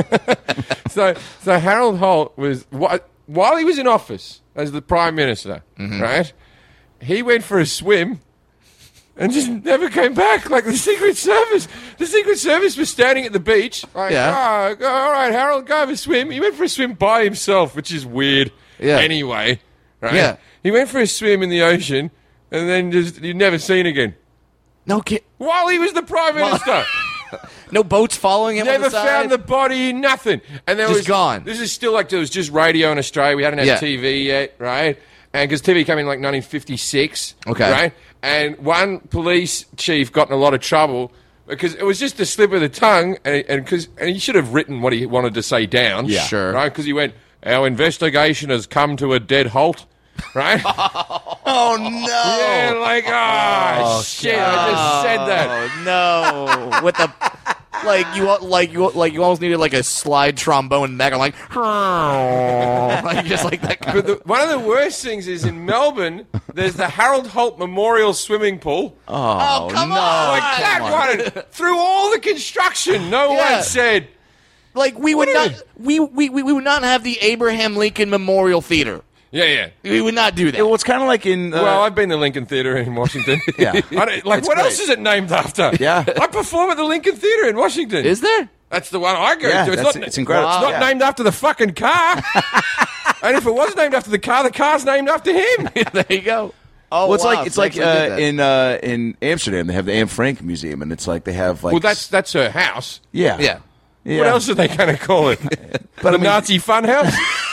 So, so Harold Holt was wh- while he was in office as the Prime Minister, Mm-hmm. right? He went for a swim and just never came back. Like the Secret Service, the Secret Service was standing at the beach. Like, Yeah. oh, go- all right, Harold, go have a swim. He went for a swim by himself, which is weird. Yeah. Anyway, right? Yeah. He went for a swim in the ocean and then just you'd never seen again. No kid. While he was the Prime Minister. No boats following him on Never the side. found the body, nothing. And there Just was gone. This is still like there was just radio in Australia. We hadn't had Yeah. T V yet, right? And because T V came in like nineteen fifty-six, Okay. right? And one police chief got in a lot of trouble because it was just a slip of the tongue, and and because and he should have written what he wanted to say down, Yeah. Sure. right? Because he went, "Our investigation has come to a dead halt." Right? Oh, no. Yeah, like, oh, shit, I just said that. Oh no! With the like you like you like you almost needed like a slide trombone in the back. I'm like, like just like that. Kind But the, one of the worst things is in Melbourne, there's the Harold Holt Memorial Swimming Pool. Oh, come no. on. Like that one, through all the construction, no Yeah. one said, Like we would What not is- we, we we we would not have the Abraham Lincoln Memorial Theater. yeah, yeah. We would not do that. Well, it's kind of like in. Uh, Well, I've been to Lincoln Theatre in Washington. Yeah. I don't, like, It's what great. else is it named after? Yeah. I perform at the Lincoln Theatre in Washington. Is there? That's the one I go Yeah, to. It's that's- not, it's incredible. It's not Yeah. named after the fucking car. And if it was named after the car, the car's named after him. There you go. Oh, well, it's wow, like it's so like they actually did uh, that. in uh, in Amsterdam. They have the Anne Frank Museum, and it's like they have like. Well, that's that's her house. yeah, yeah. yeah. What else are they going to call it? But the I mean- Nazi Funhouse?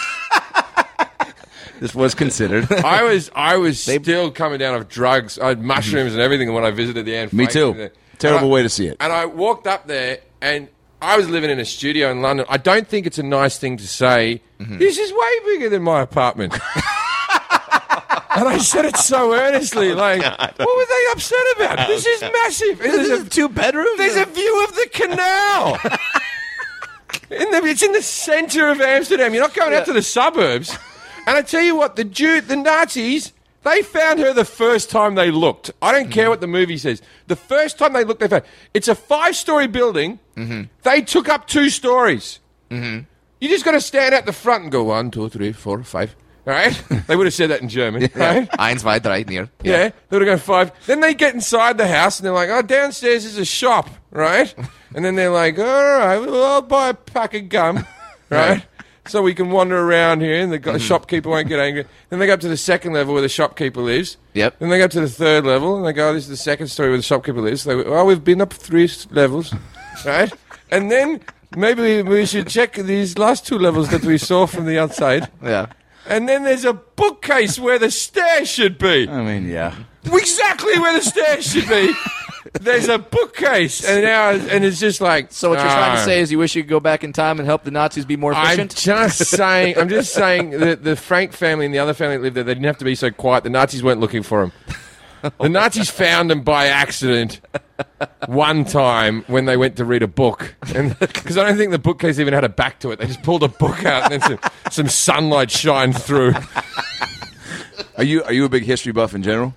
This was considered. I was I was still coming down off drugs. I had mushrooms and everything when I visited the Anne Me Frank too. Museum. Terrible And I- way to see it. And I walked up there, and I was living in a studio in London. I don't think it's a nice thing to say, this is way bigger than my apartment. And I said it so earnestly, like, what were they upset about? This is massive. And This There's is a, two bedrooms. there's a view of the canal. In the it's in the center of Amsterdam. You're not going Yeah. out to the suburbs. And I tell you what, the Jew, the Nazis, they found her the first time they looked. I don't care what the movie says. The first time they looked, they found it's a five-story building. Mm-hmm. They took up two stories. Mm-hmm. You just got to stand out the front and go one, two, three, four, five. All right? They would have said that in German, right? Eins, zwei, drei, near. Yeah, they would have gone five. Then they get inside the house and they're like, oh, downstairs is a shop, right? And then they're like, all right, well, I'll buy a pack of gum, right? So we can wander around here and the mm-hmm. shopkeeper won't get angry. Then they go up to the second level where the shopkeeper lives. Yep. Then they go up to the third level and they go, oh, this is the second story where the shopkeeper lives. So they go, oh, we've been up three levels, right? And then maybe we should check these last two levels that we saw from the outside. Yeah. And then there's a bookcase where the stairs should be. I mean, yeah. Exactly where the stairs should be. There's a bookcase, and now and it's just like. So what you're uh, trying to say is you wish you could go back in time and help the Nazis be more I'm efficient? just saying. I'm just saying that the Frank family and the other family that lived there, they didn't have to be so quiet. The Nazis weren't looking for them. The Nazis found them by accident one time when they went to read a book, and because I don't think the bookcase even had a back to it. They just pulled a book out, and then some, some sunlight shined through. Are you are you a big history buff in general?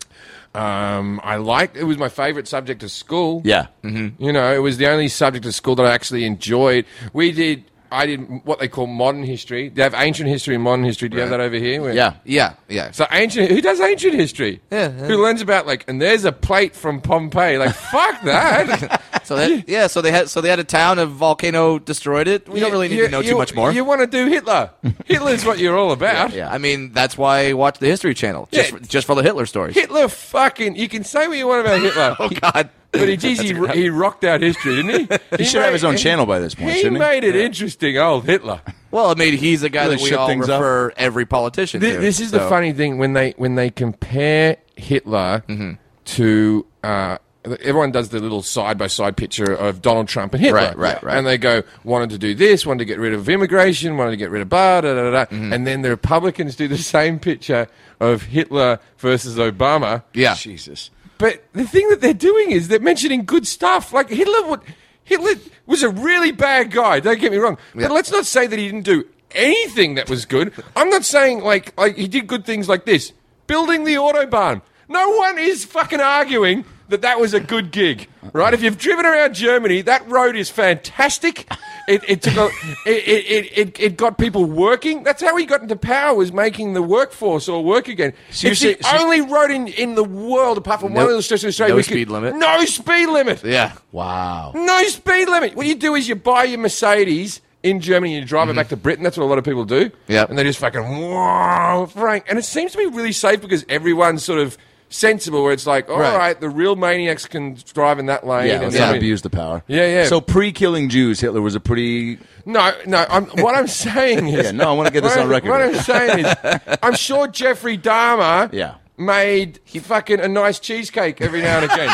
Um, I liked it. Was my favorite subject of school. Yeah. Mm-hmm. You know, it was the only subject of school that I actually enjoyed. We did. I did what they call modern history. They have ancient history and modern history. Do you have that over here? Where- Yeah. Yeah, yeah. So ancient. Who does ancient history? Yeah, yeah. Who learns about like? And there's a plate from Pompeii. Like fuck that. So that, yeah, so they had so they had a town, a volcano destroyed it. We don't really need You- to know you- too much more. You want to do Hitler? Hitler's what you're all about. Yeah. I mean, that's why I watch the History Channel, just Yeah. for, just for the Hitler stories. Hitler fucking. You can say what you want about Hitler. Oh God. But he, geez, he, he rocked out history, didn't he? He should have his own channel by this point, He shouldn't he? made it interesting, old Hitler. Well, I mean, he's a guy Really that we shook all things up. refer every politician This, to. this is so. the funny thing when they when they compare Hitler Mm-hmm. to uh, everyone does the little side by side picture of Donald Trump and Hitler, Right, right, right. And they go wanted to do this, wanted to get rid of immigration, wanted to get rid of blah, da, da, da, da. Mm-hmm. And then the Republicans do the same picture of Hitler versus Obama. Yeah. Jesus. But the thing that they're doing is they're mentioning good stuff. Like Hitler would, Hitler was a really bad guy. Don't get me wrong. Yeah. But let's not say that he didn't do anything that was good. I'm not saying like like he did good things like this, building the autobahn. No one is fucking arguing that that was a good gig, right? If you've driven around Germany, that road is fantastic. It, it took a, it, it, it, it got people working. That's how he got into power, was making the workforce all work again. So it's you're the saying- so- only road in, in the world, apart from No- one little stretch of Australia. no we could- speed limit. No speed limit. Yeah. Wow. No speed limit. What you do is you buy your Mercedes in Germany and you drive it back to Britain. That's what a lot of people do. Yep. And they just fucking, whoa, Frank. And it seems to be really safe because everyone's sort of sensible, where it's like, all Right. right, the real maniacs can drive in that lane. Yeah, and let's I not mean- abuse the power. Yeah, yeah. So pre-killing Jews, Hitler was a pretty... No, no. I'm, what I'm saying is, Yeah, no, I wanna get this what on I'm- record. What I'm saying is, I'm sure Jeffrey Dahmer Yeah. made he fucking a nice cheesecake every now and again.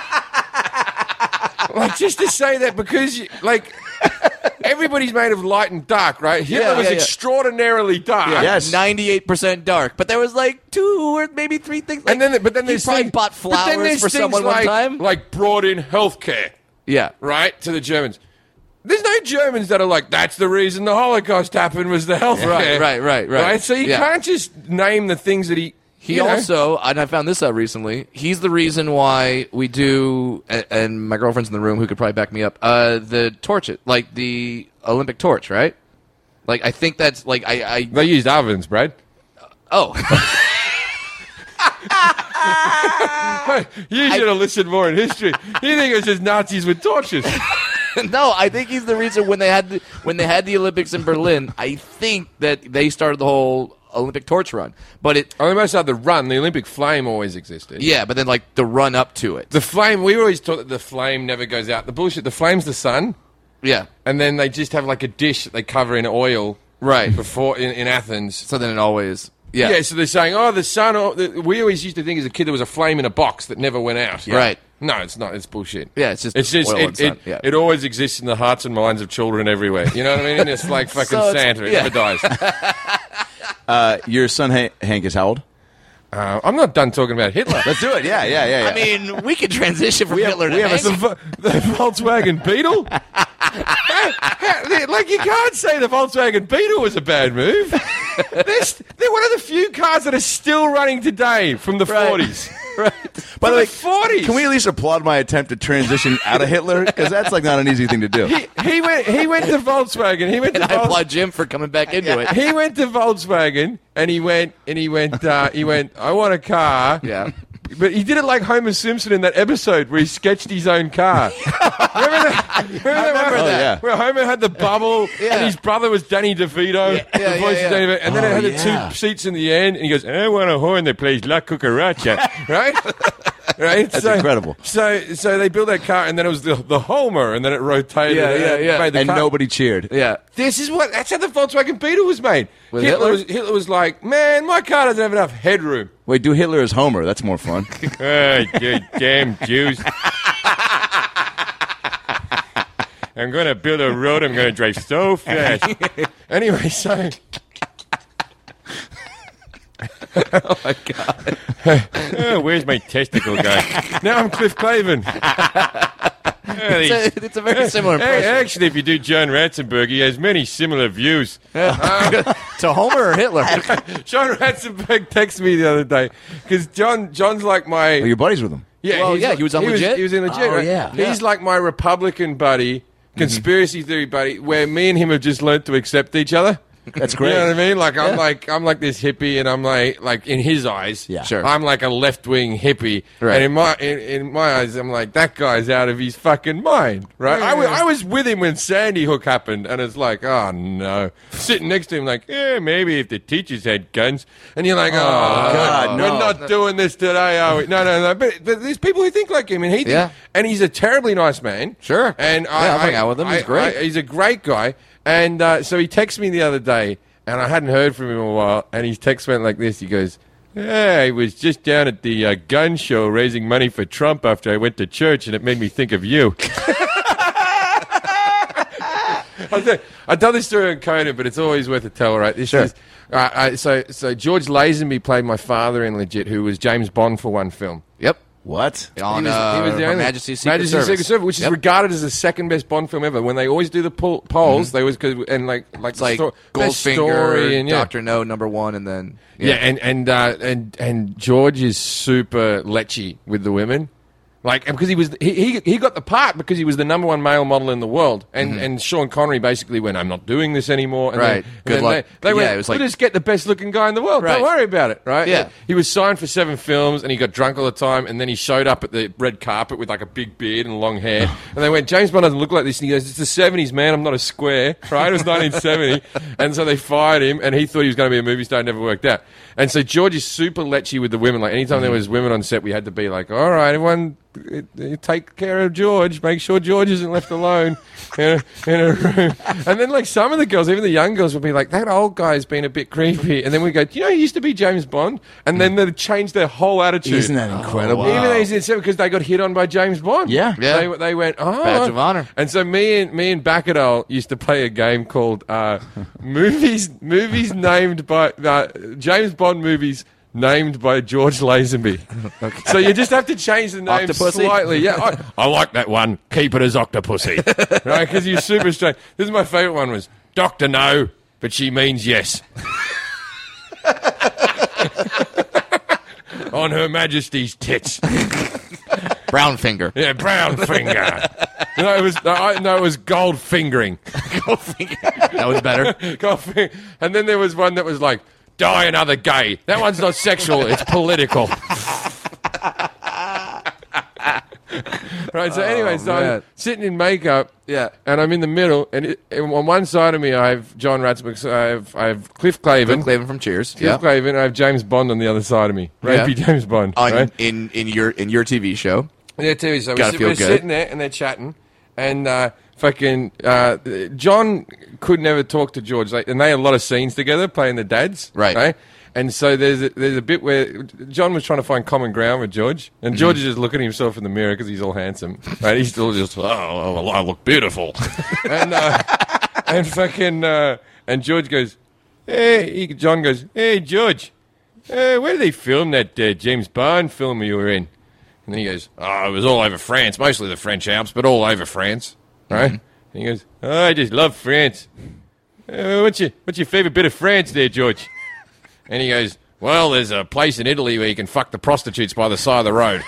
Like just to say that because you, like everybody's made of light and dark, right? Hitler Yeah, was yeah, yeah. extraordinarily dark. Yes. ninety-eight percent dark, but there was like two or maybe three things. Like, And then, but then he there's probably things- bought but then flowers there's for things someone like, one time. like brought in healthcare, Yeah, right, to the Germans. There's no Germans that are like, that's the reason the Holocaust happened was the healthcare. Right, right, right, right. So you Yeah. can't just name the things that he. He you know. also, and I found this out recently, he's the reason why we do, and, and my girlfriend's in the room who could probably back me up, uh, the torch, like the Olympic torch, right? Like, I think that's, like, I... I They used ovens, Brad. oh. You should have listened more in history. You think it was just Nazis with torches. No, I think he's the reason when they had the, when they had the Olympics in Berlin, I think that they started the whole Olympic torch run. But it... I almost had the run. The Olympic flame always existed. Yeah, but then, like, the run up to it. The flame, we always thought that the flame never goes out. The bullshit, the flame's the sun, Yeah. and then they just have like a dish that they cover in oil. Right. Before, in, in Athens. So then it always... Yeah. Yeah, so they're saying, oh, the sun, or, the, we always used to think as a kid there was a flame in a box that never went out. Right. No, it's not. It's bullshit. Yeah, it's just It's just, oil it, and sun. it, Yeah. it always exists in the hearts and minds of children everywhere. You know what I mean? And it's like fucking So it's- Santa. It yeah. never dies. Uh, your son ha- Hank is how old? Uh, I'm not done talking about Hitler. Let's do it. Yeah, yeah, yeah. yeah. I mean, we could transition from We have- Hitler to we have a- Hank. the, the Volkswagen Beetle? Like, you can't say the Volkswagen Beetle was a bad move. they're, they're one of the few cars that are still running today from the Right. forties. Right. By From the way, the forties. can we at least applaud my attempt to transition out of Hitler? Because that's like not an easy thing to do. He, he went. He went to Volkswagen. He went to And I Volkswagen. applaud Jim for coming back into it. He went to Volkswagen and he went and he went. Uh, he went. I want a car. Yeah. But he did it like Homer Simpson in that episode where he sketched his own car. remember that? Remember that? remember one? that. Where Homer had the bubble Yeah. and his brother was Danny DeVito. Yeah, the yeah, voice yeah. of Danny DeVito. And then Oh, it had yeah. the two seats in the end and he goes, I want a horn that plays La Cucaracha. Right? Right? That's incredible. So so they built that car and then it was the, the Homer and then it rotated. Yeah, and yeah, it yeah. made the And car. nobody cheered. Yeah. This is what, that's how the Volkswagen Beetle was made. With Hitler, Hitler? Was, Hitler was like, man, my car doesn't have enough headroom. Wait, do Hitler as Homer. That's more fun. Oh, you damn Jews. I'm going to build a road. I'm going to drive so fast. Anyway, so... Oh, my God. Oh, where's my testicle guy? Now I'm Cliff Clavin. Oh, these- It's a, it's a very similar Hey, impression. actually, if you do John Ratzenberg, he has many similar views. To Homer or Hitler? John Ratzenberg texted me the other day because John John's like my... Oh, you're buddies with him. Yeah, Well, he's yeah, like- he was on Legit? he was in Legit, Oh, right? yeah. He's like my Republican buddy, conspiracy theory buddy, where me and him have just learned to accept each other. That's great. You know what I mean? Like I'm like I'm like this hippie, and I'm like like in his eyes, Yeah. Sure. I'm like a left wing hippie, Right. and in my in, in my eyes, I'm like that guy's out of his fucking mind, right? I, was, I was with him when Sandy Hook happened, and it's like, oh no, sitting next to him, like, yeah, maybe if the teachers had guns, and you're like, oh, God, we're no. not doing this today, are we? No, no, no. But, but there's people who think like him, and he, think- Yeah. and he's a terribly nice man. Sure. And Yeah, I, I'll I hang out with him. He's I- great. I- he's a great guy. And uh, so he texted me the other day, and I hadn't heard from him in a while. And his text went like this: he goes, "Yeah, I was just down at the uh, gun show raising money for Trump after I went to church, and it made me think of you." I'll tell, I tell this story on Conan, but it's always worth a tell, right? This Sure. is uh, uh, so. So George Lazenby played my father in Legit, who was James Bond for one film. Yep. What? On He was, uh, he was the Her only Majesty's Secret Majesty's Service. Secret Service, which is Yep. regarded as the second best Bond film ever. When they always do the poll, polls, they always cause, and like like It's like sto- best story Goldfinger, and yeah. Doctor No, number one, and then Yeah, and and uh, and and George is super lechy with the women, like because he was he, he he got the part because he was the number one male model in the world, and and Sean Connery basically went, I'm not doing this anymore. And Right. Then, and Good then luck. They, they Yeah, went, it was like- we'll just get the best looking guy in the world. Right. Don't worry about it. Right. Yeah. He was signed for seven films, and he got drunk all the time, and then he showed up at the red carpet with like a big beard and long hair, and they went, James Bond doesn't look like this, and he goes, it's the seventies, man. I'm not a square. Right. It was nineteen seventy, and so they fired him, and he thought he was going to be a movie star. It never worked out. And so George is super lechy with the women. Like anytime there was women on set, we had to be like, all right, everyone, uh, uh, take care of George. Make sure George isn't left alone in a, in a room. And then like some of the girls, even the young girls, would be like, that old guy's been a bit creepy. And then we go, do you know he used to be James Bond? And then they changed their whole attitude. Isn't that incredible? Even though he's in seven, because they got hit on by James Bond. Yeah. Yeah. They, they went, oh. Badge of honor. And so me and me and Bacadol used to play a game called uh, movies movies named by uh, James Bond movies named by George Lazenby. So you just have to change the name Octopussy? slightly. Yeah, I, I like that one. Keep it as Octopussy, right? Because you're super strange. This is my favourite one. Was Doctor No, but she means yes. On Her Majesty's tits. Brown finger. Yeah, brown finger. No, it was no, I, no, it was gold fingering. That was better. Gold fing- and then there was one that was like, die another gay. That one's not sexual, it's political. Right, so anyway, so I'm man. sitting in makeup, Yeah. and I'm in the middle, and, it, and on one side of me I have John Ratzenberg, so I have I have Cliff Clavin, Cliff Clavin from Cheers. Cliff Yeah. Clavin, and I have James Bond on the other side of me, Yeah. rapey James Bond, On, right? in in your in your T V show. Yeah, T V. So we're, Gotta sit- feel we're good. sitting there and they're chatting, and uh, fucking uh, John could never talk to George, like, and they had a lot of scenes together playing the dads, Right. And so there's a, there's a bit where John was trying to find common ground with George, and George is just looking at himself in the mirror because he's all handsome, right? He's still just, oh, well, I look beautiful, and uh, and fucking uh, and George goes, hey, he, John goes, hey, George, uh, where did they film that uh, James Bond film you were in? And then he goes, oh, it was all over France, mostly the French Alps, but all over France, right? And he goes, oh, I just love France. Uh, what's your what's your favorite bit of France there, George? And he goes, well, there's a place in Italy where you can fuck the prostitutes by the side of the road.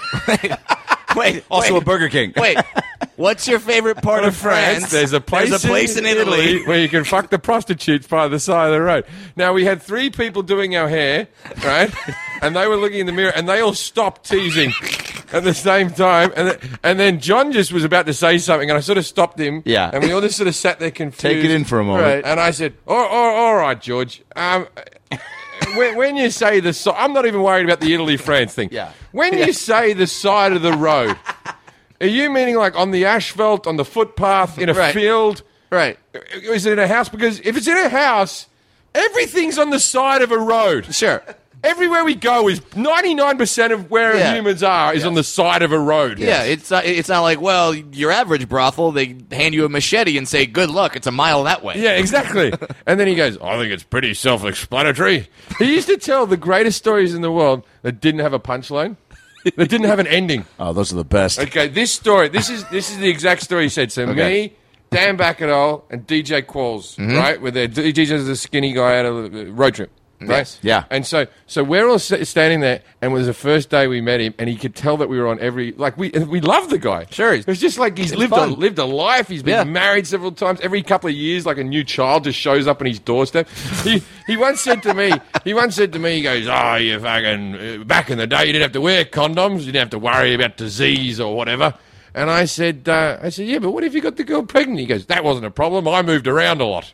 Wait, Also wait, a Burger King. wait. What's your favorite part of France? There's a place, There's a place in, in Italy. Italy where you can fuck the prostitutes by the side of the road. Now, we had three people doing our hair, right? And they were looking in the mirror, and they all stopped teasing at the same time. And, th- and then John just was about to say something, and I sort of stopped him. Yeah. And we all just sort of sat there confused. Take it in for a moment. Right. And I said, oh, oh, all right, George. Um, when, when you say the side, I'm not even worried about the Italy-France thing. Yeah. When you say the side of the road, are you meaning like on the asphalt, on the footpath, in a Right. field? Right. Is it in a house? Because if it's in a house, everything's on the side of a road. Sure. Everywhere we go is ninety-nine percent of where Yeah. humans are is on the side of a road. Yeah, it's not, it's not like, well, your average brothel, they hand you a machete and say, good luck, it's a mile that way. Yeah, exactly. And then he goes, I think it's pretty self-explanatory. He used to tell the greatest stories in the world that didn't have a punchline, that didn't have an ending. Oh, those are the best. Okay, this story, this is this is the exact story he said. So Okay. me, Dan Bacadol, and D J Qualls, right? With their D J's the skinny guy out of the road trip. Right? Yes. Yeah. And so, so we're all st- standing there, and it was the first day we met him, and he could tell that we were on every like we and we loved the guy. Sure. It was just like he's lived a, fun. lived a life. He's been Yeah. married several times. Every couple of years, like a new child just shows up on his doorstep. he he once said to me, he once said to me, he goes, "Oh, you fucking uh, back in the day, you didn't have to wear condoms. You didn't have to worry about disease or whatever." And I said, uh, I said, "Yeah, but what if you got the girl pregnant?" He goes, "That wasn't a problem. I moved around a lot."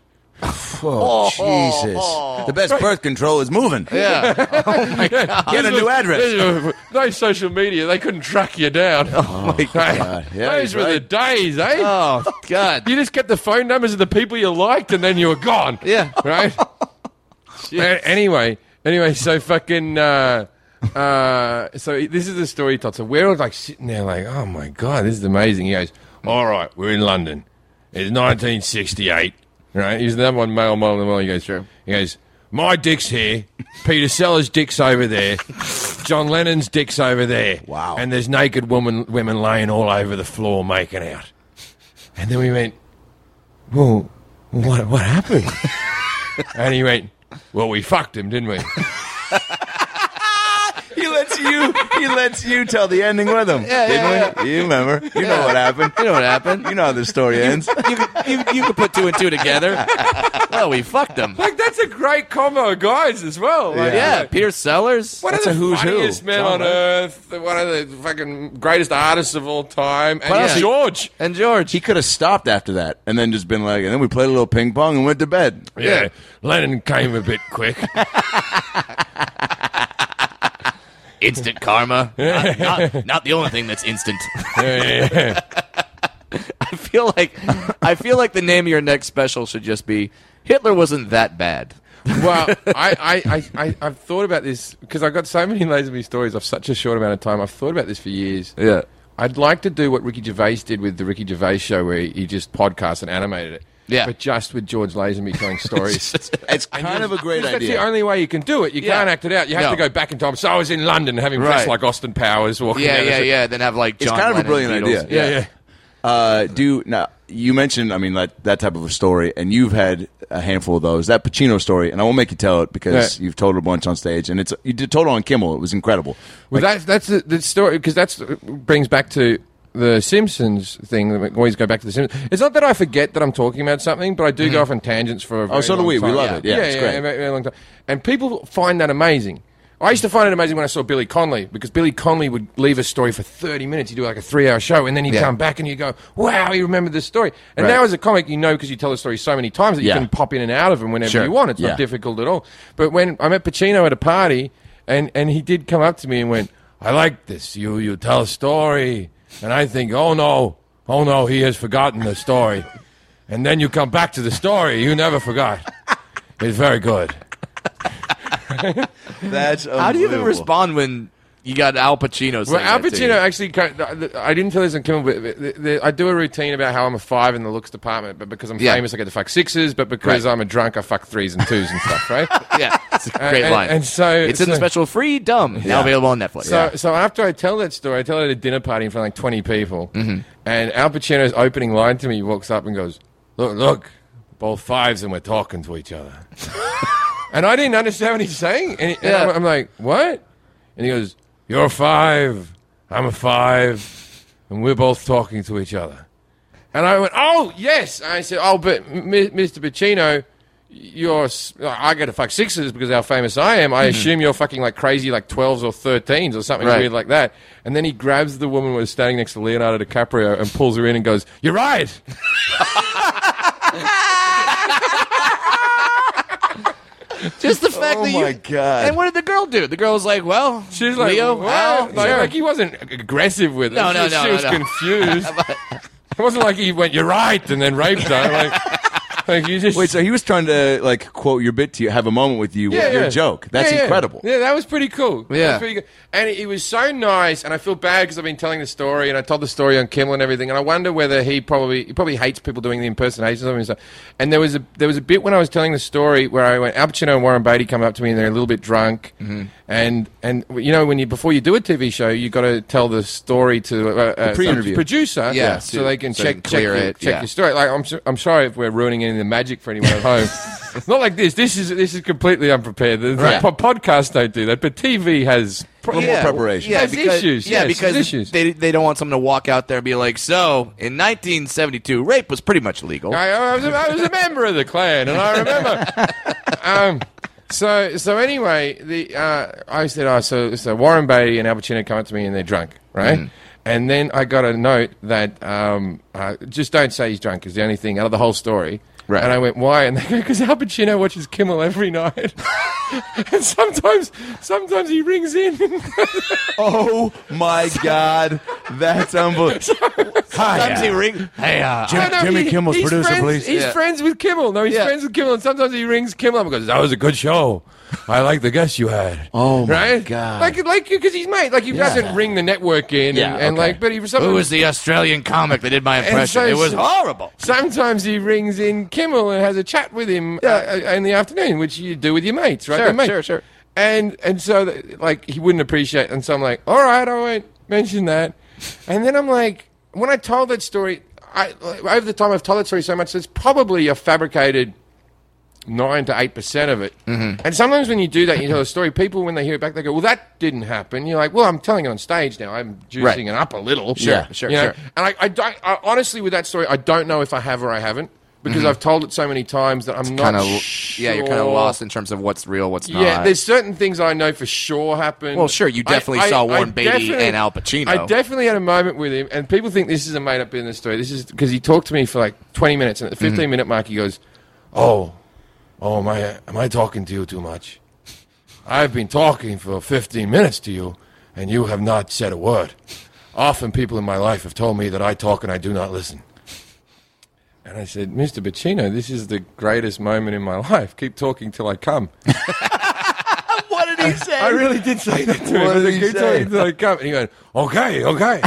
Oh, Jesus. The best birth control is moving. Yeah. Get a new address. No social media. They couldn't track you down. Oh, my God. Yeah, Those he's were the right. days, eh? Oh, God. You just kept the phone numbers of the people you liked, and then you were gone. Yeah. Right? A- anyway, anyway, so fucking... Uh, uh, so this is the story he told. So we're all like sitting there like, oh, my God, this is amazing. He goes, all right, we're in London. It's nineteen sixty-eight. Right? He's the number one male model in the world. He goes, Sure. He goes, my dick's here. Peter Sellers' dick's over there. John Lennon's dick's over there. Wow. And there's naked woman, women laying all over the floor making out. And then we went, well, what, what happened? And he went, well, we fucked him, didn't we? He lets you. He lets you tell the ending with him. Yeah, didn't yeah, we? You remember? You know what happened. You know what happened? You know how the story ends. You could, you, you could put two and two together. Well, we fucked them. Like, that's a great combo of guys as well. Like, Yeah, like, Peter Sellers. One That's of a the who's who. funniest men John on Lennon. earth, one of the fucking greatest artists of all time, and Plus, he- George. And George. He could have stopped after that and then just been like, and then we played a little ping pong and went to bed. Yeah, Lennon came a bit quick. Instant karma. Not, not, not the only thing that's instant. Yeah, yeah. I feel like I feel like the name of your next special should just be Hitler wasn't that bad. Well, I, I, I, I, I've thought about this because I've got so many Lazenby stories of such a short amount of time. I've thought about this for years. Yeah. I'd like to do what Ricky Gervais did with the Ricky Gervais show, where he, he just podcast and animated it. Yeah. But just with George Lazenby telling stories. It's kind of a great That's the idea. only way you can do it. You Yeah. can't act it out. You have No. to go back in time. So I was in London having press Right. like Austin Powers walking Yeah, down the yeah, street. yeah. Then have like It's John kind of a Lennon, brilliant Beatles. idea. Yeah, yeah. Uh, do now you mentioned, I mean, that that type of a story, and you've had a handful of those. That Pacino story, and I won't make you tell it because Yeah. you've told it a bunch on stage, and it's you did told it on Kimmel. It was incredible. Well, that's that's the, the story because that's brings back to the Simpsons thing. That we always go back to the Simpsons. It's not that I forget that I'm talking about something, but I do go off on tangents for a very Oh, so do long we. We time. love it. Yeah, it's great. a very, very long time. And people find that amazing. I used to find it amazing when I saw Billy Connolly because Billy Connolly would leave a story for thirty minutes. He'd do like a three-hour show, and then he'd Yeah. come back and you'd go, "Wow, he remembered this story." And Right. now, as a comic, you know because you tell the story so many times that Yeah. you can pop in and out of them whenever Sure. you want. It's Yeah. not difficult at all. But when I met Pacino at a party, and and he did come up to me and went, "I like this. You you tell a story." And I think, oh no, oh no, he has forgotten the story. And then you come back to the story, you never forgot. It's very good. That's How do you even respond when You got Al Pacino saying Well, Al that to Pacino you. actually, kind of- I didn't tell this on Kimmel, but the, the, I do a routine about how I'm a five in the looks department, but because I'm Yeah. famous, I get to fuck sixes, but because Right. I'm a drunk, I fuck threes and twos and stuff, right? Yeah, it's a great And- line. and so- it's in the so- special Free Dumb, now available on Netflix. So, so after I tell that story, I tell it at a dinner party in front of like twenty people, mm-hmm. and Al Pacino's opening line to me walks up and goes, "Look, look, both fives, and we're talking to each other." And I didn't understand what he's saying, and, he, and Yeah. I'm, I'm like, "What?" And he goes, "You're a five, I'm a five, and we're both talking to each other." And I went, "Oh yes." I said, "Oh, but M- Mister Pacino, you're s- I get to fuck sixes because how famous I am. I assume you're fucking like crazy, like twelves or thirteens or something Right. weird like that." And then he grabs the woman who was standing next to Leonardo DiCaprio and pulls her in and goes, "You're right." Just the fact Oh that you. my God. And what did the girl do? The girl was like, "Well, She's like, Leo, "What?" Al, like, sure." like he wasn't aggressive with her. No, no, she, no, She no, was no. confused. It wasn't like he went, "You're right," and then raped her. Like, like you just Wait, so he was trying to like quote your bit to you, have a moment with you Yeah, with your yeah. joke. That's Yeah, yeah. incredible. Yeah, that was pretty cool. That Yeah. was pretty good. And he was so nice, and I feel bad because I've been telling the story, and I told the story on Kimmel and everything, and I wonder whether he probably he probably hates people doing the impersonations of him and stuff. And there was a there was a bit when I was telling the story where I went, Al Pacino and Warren Beatty come up to me, and they're a little bit drunk, Mm-hmm. and and you know when you before you do a T V show, you got to tell the story to uh, uh, pre-interview. some producer, Yeah, so to- they can so check they can clear check, your, it, check yeah. your story. Like I'm so- I'm sorry if we're ruining any of the magic for anyone at home. Not like this. This is this is completely unprepared. The, the Right. po- podcasts don't do that, but T V has A little more preparation. Yeah, Has because, issues, Yeah, yes, because issues. they they don't want someone to walk out there and be like, "So, in nineteen seventy-two, rape was pretty much legal." I, I, was a, I was a member of the Klan, and I remember. um, so so anyway, the uh, I said, oh, so so Warren Beatty and Al Pacino come up to me and they're drunk, right? Mm. And then I got a note that um, uh, just don't say he's drunk is the only thing out of the whole story. Right. And I went, why? And they go, because Al Pacino watches Kimmel every night. And sometimes, sometimes he rings in. Oh my God, that's unbelievable. Sometimes he ring. Hey, uh, No, no, Jimmy he- Kimmel's he's producer, friends, please. He's Yeah. friends with Kimmel. No, he's Yeah. friends with Kimmel, and sometimes he rings Kimmel up and goes, "That was a good show. I like the guest you had." Oh my right? God. Like, like, because he's mate. Like, he doesn't ring the network in, Yeah, and, and okay. like, but he who sometimes, was the Australian comic that did my impression? so- It was so- horrible. sometimes he rings in Kimmel and has a chat with him uh, uh, in the afternoon, which you do with your mates, right? Sure, Your mate. sure, sure. And and so th- like he wouldn't appreciate, and so I'm like, all right, I won't mention that. And then I'm like, when I told that story, I over the time I've told that story so much, there's probably a fabricated nine to eight percent of it. Mm-hmm. And sometimes when you do that, you tell a story, people when they hear it back, they go, "Well, that didn't happen." You're like, "Well, I'm telling it on stage now. I'm juicing Right. it up a little." Sure, sure, You know? sure. And I, I don't I, honestly with that story, I don't know if I have or I haven't because I've told it so many times that I'm not Kind of, sure. yeah, you're kind of lost in terms of what's real, what's not. Yeah, there's certain things I know for sure happened. Well, sure, you definitely saw Warren Beatty definitely- and Al Pacino. I definitely had a moment with him, and people think this is a made-up business story. This is because he talked to me for like twenty minutes, and at the Mm-hmm. fifteen-minute mark, he goes, "Oh, oh, am I, am I talking to you too much? I've been talking for fifteen minutes to you, and you have not said a word. Often people in my life have told me that I talk and I do not listen." And I said, "Mister Pacino, this is the greatest moment in my life. Keep talking till I come." What did he say? I really did say that to him. What I did said, he "Keep say?" talking till I come." And he went, "Okay, okay."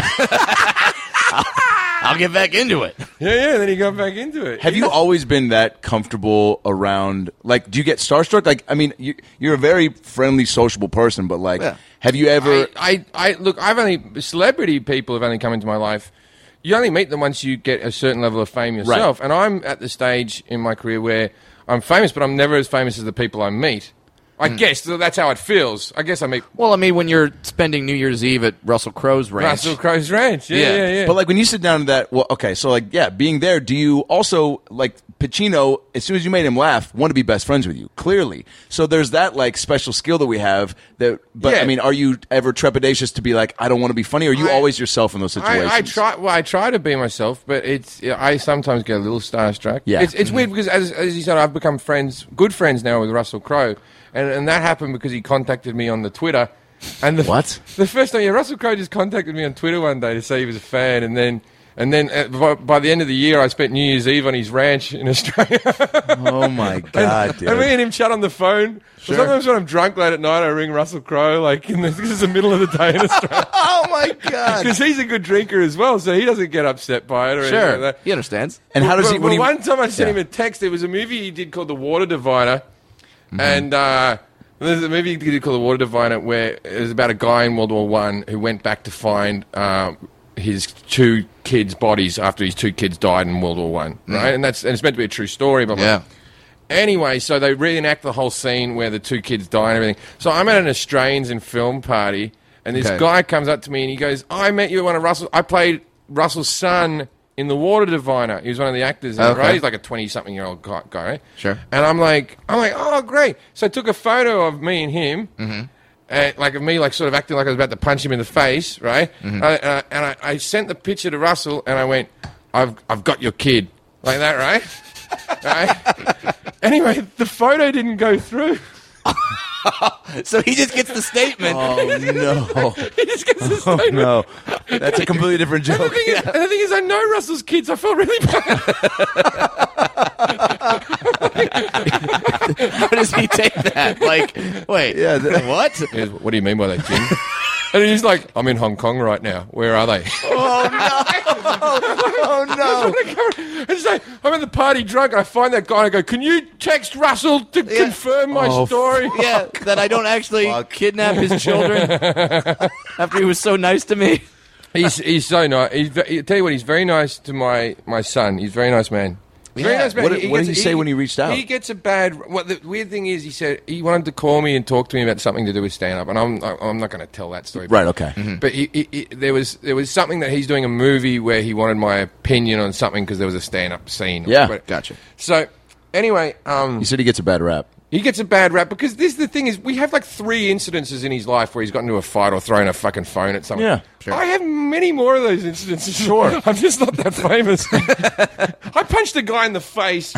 I'll get back into it. yeah, yeah. Then he got back into it. Have you always been that comfortable around? Like, do you get starstruck? Like, I mean, you, you're a very friendly, sociable person, but like, Yeah. have you ever? I, I, I look. I've only celebrity people have only come into my life. You only meet them once you get a certain level of fame yourself. And I'm at the stage in my career where I'm famous, but I'm never as famous as the people I meet. I guess so that's how it feels. I guess I meet Well, I mean, when you're spending New Year's Eve at Russell Crowe's ranch, Russell Crowe's ranch. Yeah, Yeah. yeah, yeah. But like when you sit down to that, well, okay, so like yeah, being there, do you also like Pacino? As soon as you made him laugh, want to be best friends with you? Clearly, so there's that like special skill that we have. That, but Yeah. I mean, are you ever trepidatious to be like, I don't want to be funny? Or are you I- always yourself in those situations? I, I try. Well, I try to be myself, but it's. I sometimes get a little starstruck. Yeah. it's, it's weird because, as, as you said, I've become friends, good friends now with Russell Crowe, and and that happened because he contacted me on the Twitter. And the, What? The first time, yeah, Russell Crowe just contacted me on Twitter one day to say he was a fan, and then And then uh, by, by the end of the year, I spent New Year's Eve on his ranch in Australia. Oh, my God, dude. And me and him chat on the phone. Sure. Sometimes when I'm drunk late at night, I ring Russell Crowe, like, in the, this is the middle of the day in Australia. Oh, my God. Because he's a good drinker as well, so he doesn't get upset by it or Sure. anything like that. He understands. And how does well, he... well, When he one time I sent Yeah. him a text. There was a movie he did called The Water Diviner. Mm-hmm. And uh, there's a movie he did called The Water Diviner where it was about a guy in World War One who went back to find... Uh, his two kids' bodies after his two kids died in World War One, right? And that's and it's meant to be a true story, blah, blah. Yeah. Anyway, so they reenact the whole scene where the two kids die and everything. So I'm at an Australians in film party, and this Okay. guy comes up to me and he goes, oh, I met you at one of Russell... I played Russell's son in The Water Diviner. He was one of the actors in it, Okay. right? He's like a twenty-something-year-old guy, right? Sure. And I'm like, I'm like, oh, great. So I took a photo of me and him, Mm-hmm. and like of me, like sort of acting like I was about to punch him in the face, right? Mm-hmm. I, uh, and I, I sent the picture to Russell, and I went, "I've, I've got your kid," like that, right? right? Anyway, the photo didn't go through. So he just gets the statement. Oh, no. He just gets the Oh, statement. no. That's a completely different And the, joke. thing is, and the thing is, I know Russell's kids. I felt really bad. How does he take that? Like, wait, Yeah, the- what? He goes, what do you mean by that, Jim? And he's like, I'm in Hong Kong right now. Where are they? Oh, no. And so I'm at the party drunk, and I find that guy, and I go, can you text Russell to confirm my Oh, story? Yeah, that I don't actually Fuck. kidnap his children after he was so nice to me. He's, he's so nice. He's, ve- I tell you what, he's very nice to my, my son. He's a very nice man. Very Yeah. nice man. What did- what did he say when he reached out? He gets a bad... What the weird thing is, he said he wanted to call me and talk to me about something to do with stand-up, and I'm I'm not going to tell that story. Right, okay. But he, he, he, there was there was something that he's doing a movie where he wanted my opinion on something because there was a stand-up scene. Yeah. But- Gotcha. So anyway, um, He said he gets a bad rap. he gets a bad rap because this the thing is we have like three incidences in his life where he's gotten into a fight or thrown a fucking phone at someone. Yeah, sure. I have many more of those incidences. Sure, I'm just not that famous. I punched a guy in the face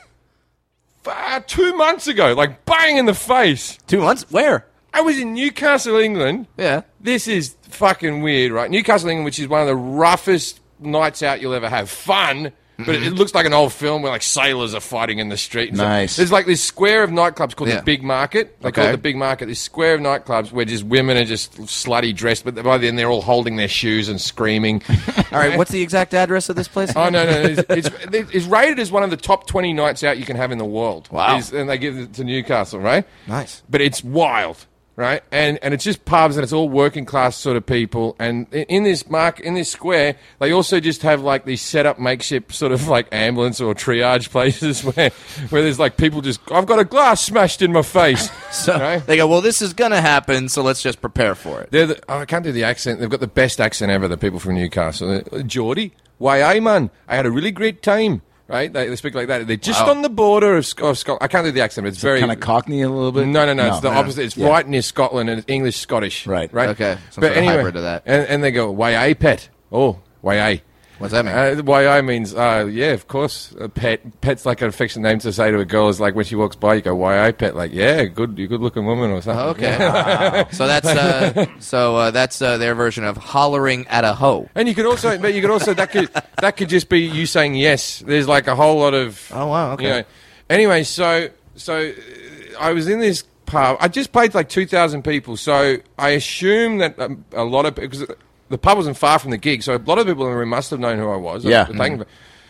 uh, two months ago, like bang in the face. Two months? Where? I was in Newcastle, England. Yeah. This is fucking weird, right? Newcastle, England, which is one of the roughest nights out you'll ever have. Fun, but it, it looks like an old film where like sailors are fighting in the street. And stuff. Nice. There's like this square of nightclubs called Yeah. the Big Market. They call Okay. it the Big Market. This square of nightclubs where just women are just slutty dressed, but by then they're all holding their shoes and screaming. All right, what's the exact address of this place? Oh no, no, it's, it's, it's rated as one of the top twenty nights out you can have in the world. Wow. Is- and they give it to Newcastle, right? Nice. But it's wild, right? And and it's just pubs, and it's all working class sort of people. And i- in this mark, in this square, they also just have like these set up makeshift sort of like ambulance or triage places where where there's like people just, I've got a glass smashed in my face. So right? they go, well, this is going to happen, so let's just prepare for it. They're the, oh, I can't do the accent. They've got the best accent ever, the people from Newcastle. Uh, Geordie, why, aye, man. I had a really great time. Right? They, they speak like that. They're just Wow. on the border of, Sc- of Scotland. I can't do the accent, but it's very... Kind of Cockney a little bit? No, no, no, It's the no. opposite. It's Yeah. right near Scotland, and it's English-Scottish. Right. Right? Okay. Some But sort of anyway, hybrid of that. And, and they go, why, aye, pet? Oh, why, aye. What's that mean? Uh, Y I means, uh, yeah, of course, a pet. Pet's like an affectionate name to say to a girl. Is like when she walks by, you go, Y I pet, like, yeah, good, you good looking woman or something. Okay. So that's uh, so uh, that's uh, their version of hollering at a hoe. And you could also, but you could also, that could that could just be you saying yes. There's like a whole lot of. Oh, wow, okay. You know. Anyway, so so uh, I was in this pub. I just played like two thousand people, so I assume that um, a lot of because the pub wasn't far from the gig, so a lot of people in the room must have known who I was. Yeah. I was taking-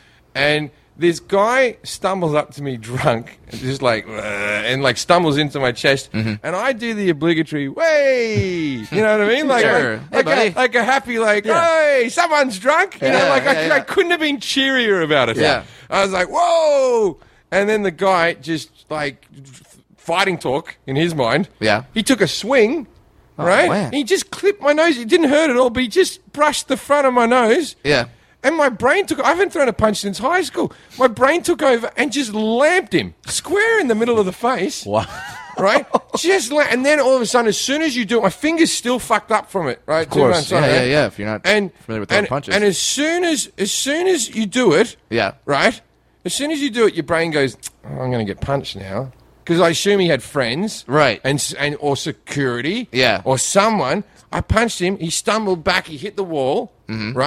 And this guy stumbles up to me drunk, and just like, "Ugh," and like stumbles into my chest, and I do the obligatory, "Way," you know what I mean? Like, Sure. like, Hey, like, buddy. a, like a happy, like, "Hey, someone's drunk," you know? Yeah, Like I, yeah, yeah. I couldn't have been cheerier about it. Yeah. I was like, "Whoa!" And then the guy just like fighting talk in his mind. Yeah. He took a swing. Right? man. He just clipped my nose. It didn't hurt at all, but he just brushed the front of my nose. Yeah. And my brain took... I haven't thrown a punch since high school. My brain took over and just lamped him. Square in the middle of the face. Wow. Right? Just la- And then all of a sudden, as soon as you do it... My finger's still fucked up from it. Right? Of course. Yeah, yeah, yeah. If you're not And, familiar with throwing and, punches. and as soon as as soon as you do it... Yeah. Right? As soon as you do it, your brain goes, oh, I'm going to get punched now. Because I assume he had friends. Right. And, s- and or security. Yeah. Or someone. I punched him. He stumbled back. He hit the wall. Mm-hmm. Right?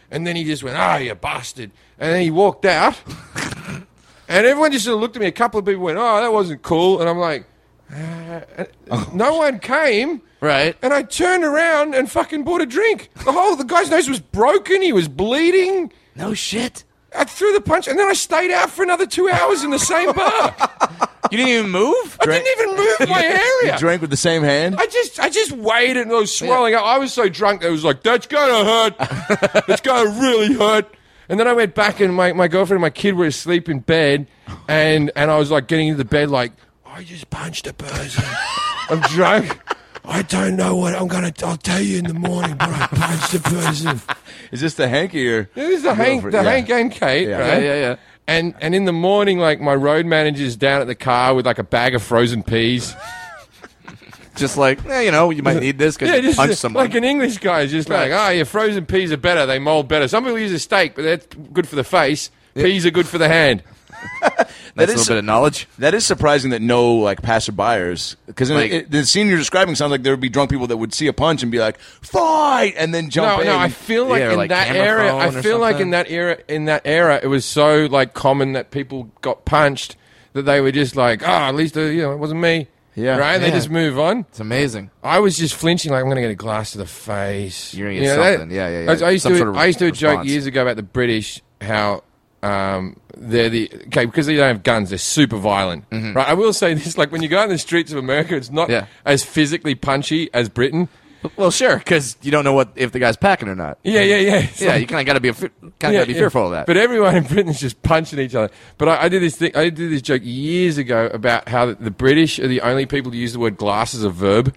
And then he just went, "Oh, you bastard!" And then he walked out. And everyone just sort of looked at me. A couple of people went, "Oh, that wasn't cool." And I'm like, uh, no one came. Right. And I turned around and fucking bought a drink. The whole, the guy's nose was broken. He was bleeding. No shit. I threw the punch, and then I stayed out for another two hours in the same bar. You didn't even move? I didn't even move my area. You drank with the same hand? I just, I just waited, and I was swelling up. I was so drunk that it was like, "That's gonna hurt. It's gonna really hurt." And then I went back, and my, my girlfriend and my kid were asleep in bed, and, and I was like getting into the bed, like, "I just punched a person. I'm drunk. I don't know what I'm gonna. I'll tell you in the morning, but I punched a person." Is this the Hanky or? This is the Hank, the yeah. Hank and Kate, Yeah. right? Yeah, yeah, yeah. And and in the morning, like my road manager's down at the car with like a bag of frozen peas. Just like, eh, you know, you might need this because Yeah, you just punched someone. like an English guy is just Right. like, "Oh, your frozen peas are better. They mold better." Some people use a steak, but that's good for the face. Peas are good for the hand. That's a is- little bit of knowledge. That is surprising that no like passerbyers, because Like- the scene you're describing sounds like there would be drunk people that would see a punch and be like, "Fight!" and then jump No, in. no, I feel like Yeah, or in like that camera era, I phone or feel like in something. that era, in that era, it was so like common that people got punched that they were just like, "Oh, at least uh, you know it wasn't me." Yeah. right. They Yeah. just move on. It's amazing. I was just flinching, like I'm going to get a glass to the face. You're gonna You get know, that- something. Yeah, yeah, yeah. I, I used Some to, sort of I used to do a joke response. years ago about the British, how um, they're the okay because they don't have guns. They're super violent, right? I will say this: like when you go out in the streets of America, it's not Mm-hmm. Yeah. as physically punchy as Britain. Well, sure, because you don't know what if the guy's packing or not. Yeah, yeah, yeah. It's Yeah, like- you kind of got to be kind of Yeah, got to be yeah. fearful of that. But everyone in Britain is just punching each other. But I, I did this thing. I did this joke years ago about how the, the British are the only people to use the word glass as a verb.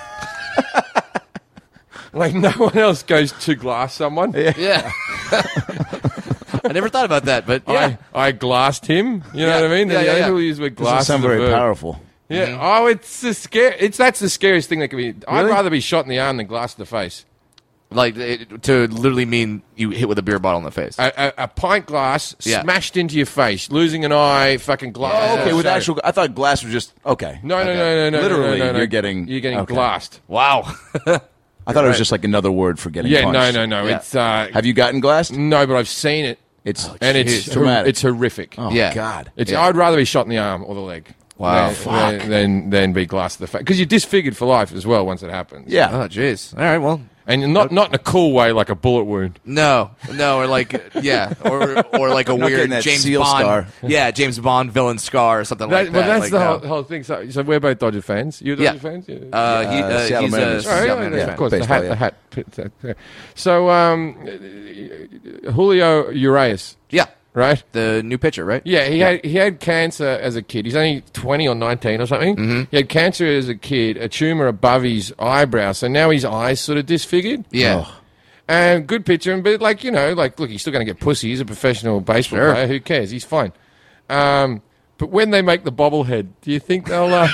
Like no one else goes to glass someone. yeah. I never thought about that, but yeah. I, I glassed him. You know Yeah, what I mean? yeah, the yeah, only yeah. people who use the word Doesn't glass sound as a very verb. powerful. Yeah. Oh, it's the scare. It's that's the scariest thing that can be. I'd Really? rather be shot in the arm than glass to the face. like it, to literally mean you hit with a beer bottle in the face. A, a, a pint glass Yeah. smashed into your face, losing an eye, fucking glass. Oh, okay, with So- actual. I thought glass was just okay. No, no, okay. no, no, no. Literally, no, no, no. you're getting you're getting okay. glassed. Wow. I thought it was just like another word for getting Yeah, punched. no, no, no. Yeah. It's uh, Have you gotten glassed? no, but I've seen it, It's and it's it's traumatic. It's horrific. oh Yeah. God. It's. Yeah. I'd rather be shot in the arm or the leg. Wow. Than, Fuck. than, than than be glassed to the face because you're disfigured for life as well once it happens. Yeah. Oh, jeez. All right. Well, and not not in a cool way like a bullet wound. no, no, or like yeah, or or like a Not getting weird that James seal Bond, scar. yeah, James Bond villain scar or something That, like well, that. that's like, the no. whole, whole thing. So, so we're both Dodger fans. You're Yeah. Dodger fans. Yeah. Uh, he, Uh, uh, Seattle he's Mariners. a Oh, yeah, Seattle yeah, Mariners of fan. course. Baseball, the yeah. hat, the hat. yeah. So, um, Julio Urias, Yeah, right? the new pitcher, right? Yeah, he had he had cancer as a kid. He's only twenty or nineteen or something. Mm-hmm. He had cancer as a kid, a tumor above his eyebrow, so now his eyes sort of disfigured. Yeah. Oh. And good pitcher, but like you know, like look, he's still going to get pussy. He's a professional baseball Sure. player. Who cares? He's fine. Um, but when they make the bobblehead, do you think they'll? Uh,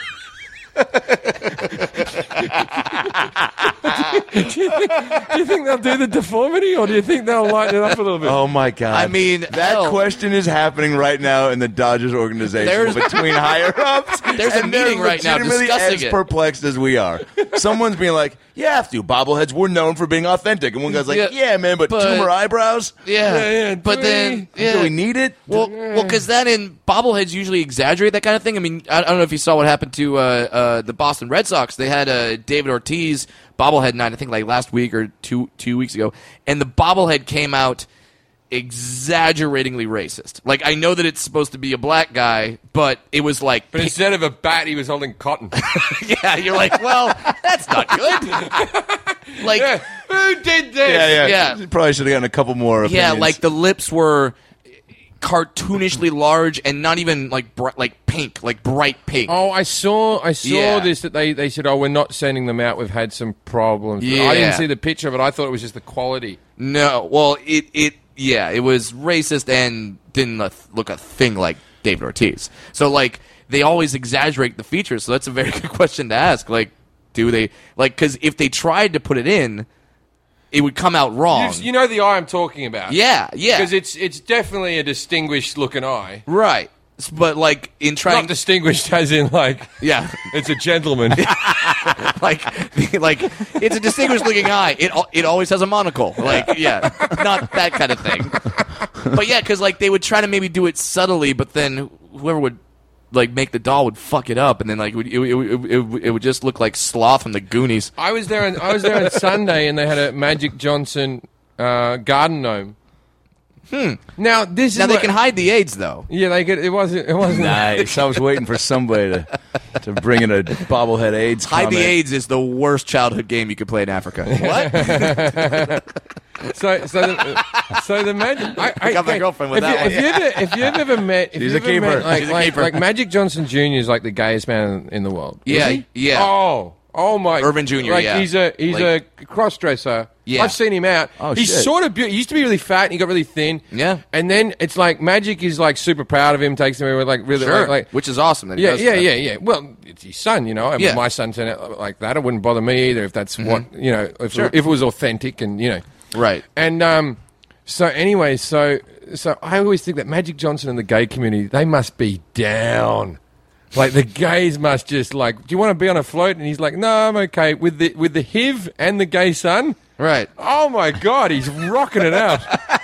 do, you think, do you think they'll do the deformity, or do you think they'll lighten it up a little bit? Oh my God! I mean, that hell. question is happening right now in the Dodgers organization There's- between higher ups. There's a and they're meeting right now legitimately discussing as it. perplexed as we are. Someone's being like, "You have to. Bobbleheads were known for being authentic," and one guy's like, Yeah, "Yeah, man, but, but- tumor eyebrows. Yeah, Yeah, yeah, do but we- then yeah. Do we need it?" Well, well, because then in bobbleheads usually exaggerate that kind of thing. I mean, I, I don't know if you saw what happened to uh, uh, the Boston Red Sox. They had uh, David Ortiz bobblehead night, I think, like last week or two two weeks ago, and the bobblehead came out exaggeratingly racist. Like, I know that it's supposed to be a black guy, but it was like, But instead of a bat, he was holding cotton. yeah, you're like, well, that's not good. Like, Yeah. Who did this? yeah, yeah, Yeah. You probably should have gotten a couple more. yeah, opinions. like the lips were cartoonishly large and not even like bri- like pink, like bright pink. Oh, I saw. I saw Yeah. this that they, they said, "Oh, we're not sending them out. We've had some problems." But I Yeah. didn't see the picture, but I thought it was just the quality. No, well, it it yeah, it was racist and didn't look- look a thing like David Ortiz. So like they always exaggerate the features. So that's a very good question to ask. Like, do they like because if they tried to put it in, it would come out wrong. You, you know the eye I'm talking about. yeah, yeah, because it's it's definitely a distinguished looking eye. right. but like in trying Not distinguished as in like, yeah, it's a gentleman. like like it's a distinguished looking eye. It al- it always has a monocle. Like yeah, not that kind of thing. But yeah, because like they would try to maybe do it subtly, but then whoever would like make the doll would fuck it up, and then like it would, it, it, it, it would just look like Sloth from the Goonies. I was there. On, I was there on Sunday, and they had a Magic Johnson uh, garden gnome. Hmm. Now this Now is they what- can hide the AIDS though. Yeah, they could. It wasn't. It wasn't. Nice. I was waiting for somebody to to bring in a bobblehead AIDS. Hide the comment. AIDS is the worst childhood game you could play in Africa. What? So, so the, so the magic. I, I got my okay, girlfriend with if that you, if, you ever, if you've ever met, if She's you've a ever keeper. met, like, She's a like, keeper. like Magic Johnson Junior is like the gayest man in the world. Is Yeah, he? yeah. Oh, oh my. Irvin Junior, Like yeah. he's a he's Like- a cross dresser. Yeah. I've seen him out. Oh, he's shit. sort of beautiful. He used to be really fat and he got really thin. Yeah. And then it's like Magic is like super proud of him, takes him everywhere, like really Sure. like, like Which is awesome. That he yeah, does yeah, that. yeah, yeah. Well, it's his son, you know. If Yeah. my son turned out like that, it wouldn't bother me either if that's what, you know, if, Sure. if it was authentic and, you know. Right. And um, so anyway, so so I always think that Magic Johnson and the gay community, they must be down. Like the gays must just like, do you want to be on a float? And he's like, no, I'm okay with the with the H I V and the gay son. Right. Oh my God, he's rocking it out.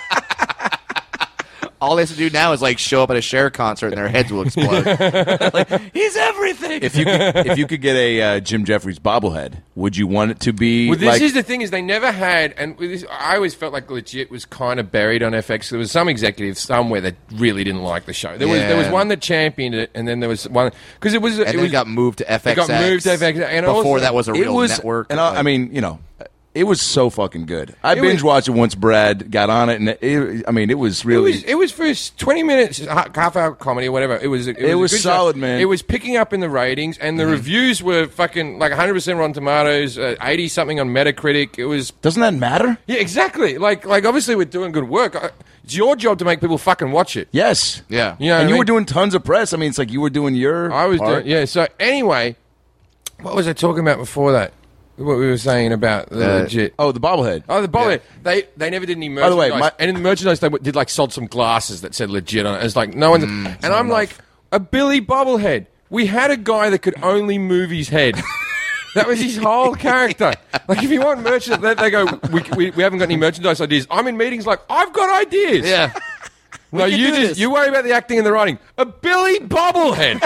All they have to do now is like show up at a Cher concert and their heads will explode. Like, he's everything. If you could, if you could get a uh, Jim Jeffries bobblehead, would you want it to be Well, this like? is the thing is they never had, and with this, I always felt like legit was kind of buried on F X. There was some executive somewhere that really didn't like the show. There was there was Yeah. one that championed it, and then there was one because it was and it then was it got moved to F X X. got moved to F X X, and before also- that was a it real was, network. and I, like- I mean, you know, it was so fucking good. I It binge was- watched it once. Brad got on it, and it, I mean, it was It really. was it was for twenty minutes, ha- half hour comedy or whatever. It was it, It was, was a good solid, show. man. It was picking up in the ratings, and the reviews were fucking like one hundred percent Rotten Tomatoes, uh, eighty something on Metacritic. It was Doesn't that matter? yeah, exactly. Like like obviously we're doing good work. I- It's your job to make people fucking watch it. Yes. Yeah. You know what and I you mean? were doing tons of press. I mean, it's like you were doing your. I was part. doing, yeah. So anyway, what was I talking about before that? What we were saying about the Uh, legit. Oh, the bobblehead. Oh, the bobblehead. They they never did any merchandise. the way, my- and in the merchandise, they w- did like sold some glasses that said legit on it. It's like no one's. Mm, and I'm like a Billy bobblehead. We had a guy that could only move his head. That was his whole character. Like if you want merchandise, they, they go. We, we we haven't got any merchandise ideas. I'm in meetings like I've got ideas. yeah. No, can you do just this. you worry about the acting and the writing. A Billy bobblehead.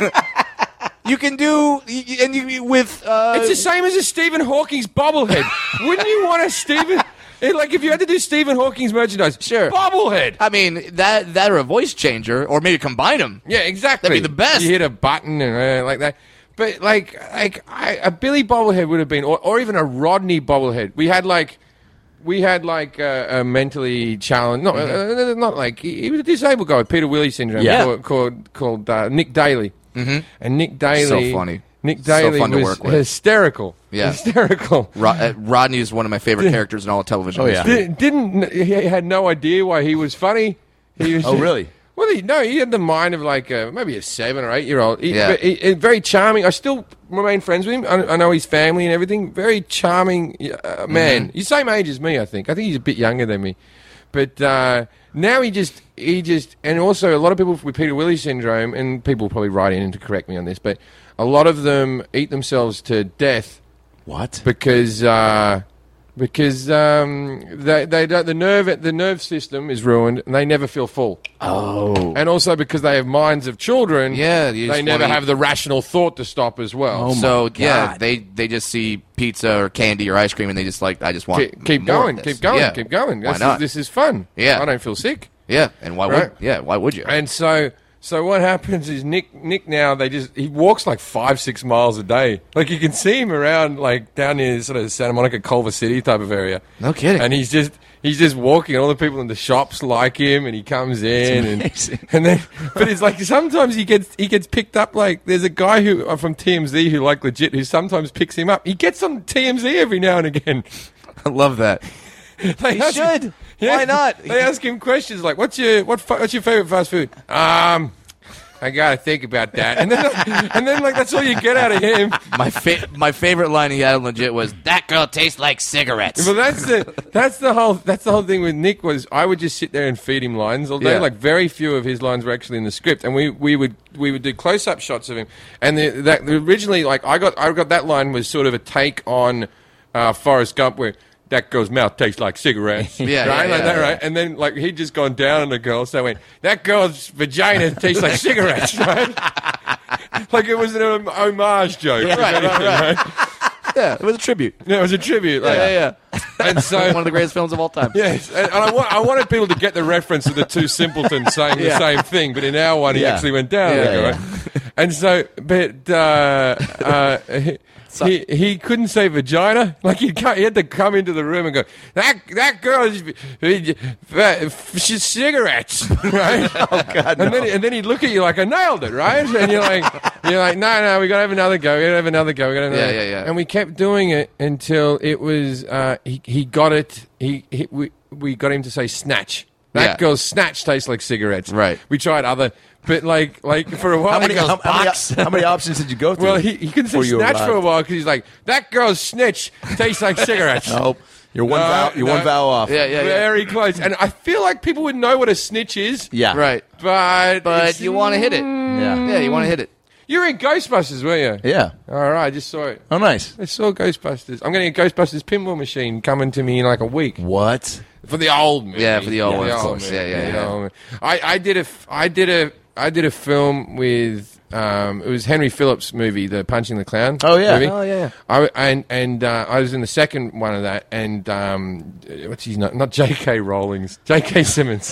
You can do y- y- and you with uh, It's the same as a Stephen Hawking's bobblehead. Wouldn't you want a Stephen? eh, Like if you had to do Stephen Hawking's merchandise, Sure. bobblehead. I mean that that or a voice changer or maybe combine them. Yeah, exactly. That'd be the best. You hit a button and uh, like that. But like, like I, a Billy bobblehead would have been, or, or even a Rodney bobblehead. We had like, we had like a, a mentally challenged, not uh, not like he, he was a disabled guy with Peter Willie syndrome. Yeah. called called, called uh, Nick Daly. Mm-hmm. And Nick Daly, So funny. Nick So Daly fun to was work with. hysterical. Yeah. hysterical. Ro- uh, Rodney is one of my favorite characters in all of television. Oh, yeah. history. Di- didn't he had no idea why he was funny? He was Oh, really? Well, he, no, he had the mind of like uh, maybe a seven or eight year old. He, Yeah. he- he- very charming. I still remain friends with him. I, I know his family and everything. Very charming uh, man. Mm-hmm. He's the same age as me, I think. I think he's a bit younger than me. But uh, now he just, he just, and also a lot of people with Peter Willie syndrome, and people will probably write in to correct me on this, but a lot of them eat themselves to death What? because uh, because um, they they don't, the nerve the nerve system is ruined and they never feel full. Oh. And also because they have minds of children, Yeah, you they just never wanna- have the rational thought to stop as well. Oh, my So yeah, God. they they just see pizza or candy or ice cream and they just like I just want keep, keep more of going, this. keep going, Yeah. keep going. Why This not? Is, this is fun. Yeah. I don't feel sick. Yeah, and why Right. would yeah why would you? And so, so what happens is Nick, Nick now they just he walks like five, six miles a day. Like you can see him around like down near sort of Santa Monica, Culver City type of area. No kidding. And he's just he's just walking. And all the people in the shops like him, and he comes in and amazing. and then. But it's like sometimes he gets he gets picked up. Like there's a guy who uh, from T M Z who like legit who sometimes picks him up. He gets on T M Z every now and again. I love that. They He ask him- should. Why not? They ask him questions like, "What's your what? Fa- what's your favorite fast food?" Um, I gotta think about that. And then, and then, like that's all you get out of him. My fa- my favorite line he had on Legit was, "That girl tastes like cigarettes." Well, that's the that's the whole that's the whole thing with Nick was I would just sit there and feed him lines all day. Yeah. Like very few of his lines were actually in the script, and we, we would we would do close up shots of him. And the, that originally, like I got I got that line was sort of a take on uh, Forrest Gump where. That girl's mouth tastes like cigarettes. Yeah, right? yeah, like yeah, that, yeah. right? And then, like, he'd just gone down on the girl, so I went, that girl's vagina tastes like cigarettes, right? Like it was an om- homage joke. Yeah, right, right, right. Yeah, it was a tribute. Yeah, it was a tribute. Like, Yeah, yeah, yeah. And so, One of the greatest films of all time. yes, and, and I, wa- I wanted people to get the reference of the two simpletons saying Yeah. the same thing, but in our one, he Yeah. actually went down. Yeah, there, yeah. right? And so, but uh, uh, he, he he couldn't say vagina. Like he'd come, he had to come into the room and go, that that girl's she's cigarettes, right? Oh God, And no. then and then he'd look at you like I nailed it, right? And you're like you're like no no we gotta have another go, we gotta have another go, we gotta have another Yeah, go. yeah, yeah. And we kept doing it until it was uh, he he got it. He, he we we got him to say snatch. That Yeah. girl's snatch tastes like cigarettes. Right. We tried other, but like like for a while. How many, he goes, how, how many, box. how many options did you go through? well, he he couldn't say before you snatch for a arrived? while because he's like that girl's snitch tastes like cigarettes. Nope. You're one No, vowel. You're no. one vowel off. Yeah, yeah, yeah. Very close. And I feel like people would know what a snitch is. Yeah. Right. But But it's- you want to hit it. Yeah. Yeah, you want to hit it. You're in Ghostbusters, weren't you? Yeah. All right, I just saw it. Oh, nice. I saw Ghostbusters. I'm getting a Ghostbusters pinball machine coming to me in like a week. What? For the old movie. Yeah, for the old one, of old course. movie, Yeah, yeah, the yeah. old movie. I, I did a, f- I did a, I did a film with, um, it was Henry Phillips' movie, the Punching the Clown. Oh, yeah. movie. Oh, yeah. I, and and uh, I was in the second one of that, and um, what's his name? Not J K. Rowling's, J K. Simmons.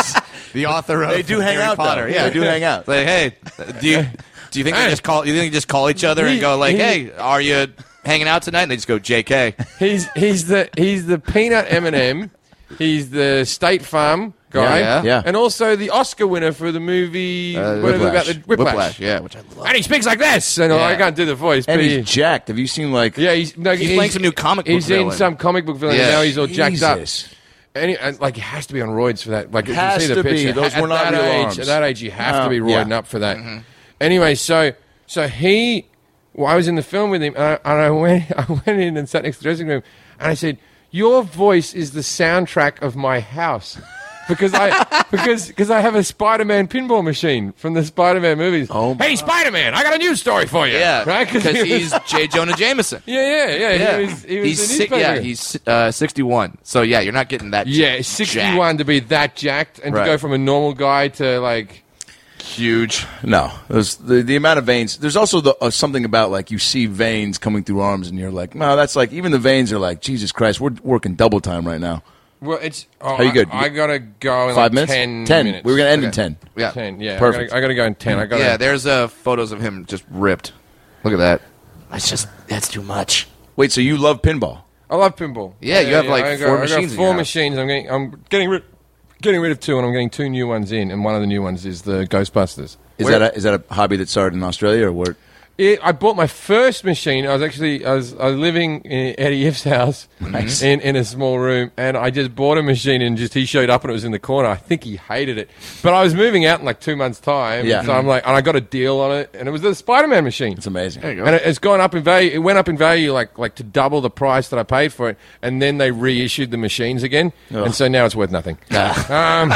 The author of They do hang Harry out, Potter. though. Yeah, They do hang out. Like, hey, do you do you think they Hey. just call? You think they just call each other and He- go like, he- hey, are you hanging out tonight? And they just go J K. he's he's the he's the Peanut M and M. He's the State Farm guy. Yeah, yeah. And also the Oscar winner for the movie Uh, whatever about Whiplash. the Whiplash. yeah, which I love. And he speaks like this. And Yeah. I can't do the voice, And but he's he, jacked. Have you seen like? yeah, he's no, He's playing some new comic book He's in villain. some comic book villain. Yeah. And now he's all jacked up. Jesus. And, he, and like he has to be on roids for that. Like if Has you see the to be. picture, Those at were not that real age, arms. At that age, you have to Oh, be roiding yeah. up for that. Anyway, so so he, well, I was in the film with him, and I, and I went I went in and sat next to the dressing room, and I said, "Your voice is the soundtrack of my house." Because I because because I have a Spider-Man pinball machine from the Spider-Man movies. Oh, hey, Spider-Man! I got a news story for you. Yeah, right? because he was- he's J. Jonah Jameson. yeah, yeah, yeah. Yeah, He was, he was he's the si- yeah, newspaper. he's uh, sixty-one. So yeah, you're not getting that. yeah, sixty-one to be that jacked and Right. to go from a normal guy to like. huge. No, there's the the amount of veins. There's also the, uh, something about like you see veins coming through arms, and you're like, no, that's like even the veins are like, Jesus Christ, we're working double time right now. Well, it's. Oh, How you good? I, I gotta go in Five like minutes. ten. ten. minutes. We were gonna end in Okay. ten. Yeah, Ten. Yeah. Perfect. I gotta, I gotta go in ten. I gotta. yeah. There's uh, photos of him just ripped. Look at that. That's just that's too much. Wait, so you love pinball? I love pinball. Yeah, you have, like, I four I machines in got your four house. machines. I'm getting. I'm getting rid. Getting rid of two, and I'm getting two new ones in. And one of the new ones is the Ghostbusters. Is Where- that a, is that a hobby that started in Australia or where? It, I bought my first machine. I was actually I was, I was living in Eddie If's house Nice. in, in a small room, and I just bought a machine and just he showed up and it was in the corner. I think he hated it, but I was moving out in like two months' time. Yeah. So I'm like, and I got a deal on it, and it was the Spider-Man machine. It's amazing. There you go. And it, it's gone up in value. It went up in value like like to double the price that I paid for it, and then they reissued the machines again, Ugh. and so now it's worth nothing. um,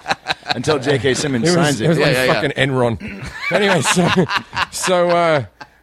Until J K. Simmons it was, signs it was it. like Yeah, yeah, fucking Enron. Anyway, so so. Uh,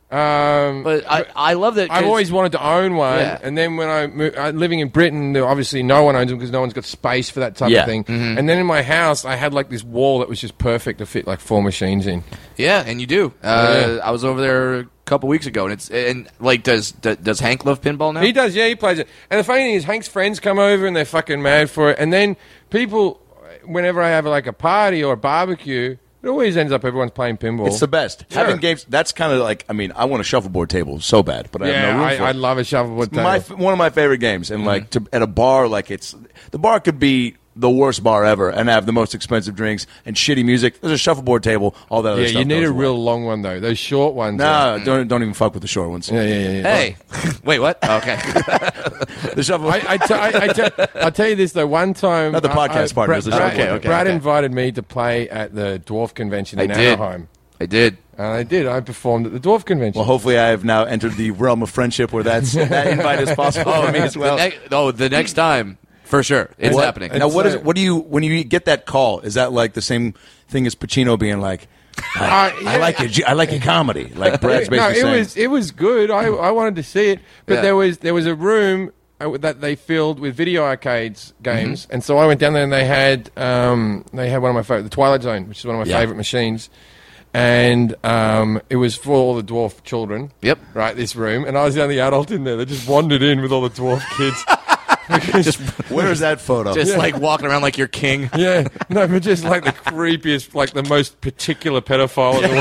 um, But I, I love that. I've 'cause- always wanted to own one, Yeah. and then when I moved, uh, living in Britain, there- obviously no one owns them because no one's got space for that type Yeah. of thing. And then in my house, I had like this wall that was just perfect to fit like four machines in. Yeah, and you do. Uh, Yeah. I was over there a couple weeks ago, and it's and like does does, does Hank love pinball now? He does, yeah, he plays it. And the funny thing is, Hank's friends come over and they're fucking mad for it. And then people, whenever I have like a party or a barbecue, it always ends up everyone's playing pinball. It's the best. Sure. Having games, that's kind of like, I mean, I want a shuffleboard table so bad, but I have yeah, no room I, for I it. love a shuffleboard table. My, one of my favorite games, and like to, at a bar, like it's the bar could be the worst bar ever and have the most expensive drinks and shitty music. There's a shuffleboard table, all that other Yeah, stuff. you need goes a away. real long one though. Those short ones. No, are- don't don't even fuck with the short ones. Yeah, yeah, yeah. yeah. Hey, wait, what? Okay. The shuffle. I, I, t- I, I t- I'll tell you this though. One time, Not the I- podcast I, partners, the Brad, shuffle. Brad, Okay, okay, Brad okay. invited me to play at the Dwarf Convention I in did. Anaheim, I did. and I did. I performed at the Dwarf Convention. Well, hopefully, I have now entered the realm of friendship where that's that invite is possible for me as well. The ne- oh, the next time, for sure, it's What- happening. Now, what is so- it? What do you when you get that call? Is that like the same thing as Pacino being like, I, Uh, I yeah. like it. I like your comedy. Like Brad's no, basically it saying. was it was good. I I wanted to see it, but Yeah. there was there was a room uh, that they filled with video arcades games, and so I went down there and they had um they had one of my favorite, the Twilight Zone, which is one of my Yeah. favorite machines. And um, it was for all the dwarf children. Yep. Right, this room. And I was the only adult in there that just wandered in with all the dwarf kids. Just, Where is that photo? just like walking around like you're king. Yeah. No, but just like the creepiest, like the most particular pedophile in the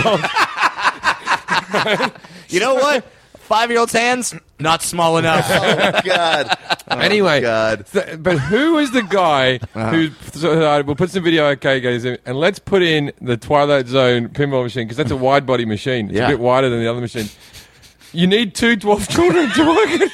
world. You know what? Five-year-old's hands, not small enough. oh God. Oh, Anyway, God. th- but who was the guy who decided we'll put some video arcade games in and let's put in the Twilight Zone pinball machine because that's a wide body machine. It's Yeah. a bit wider than the other machine. You need two dwarf children to work it.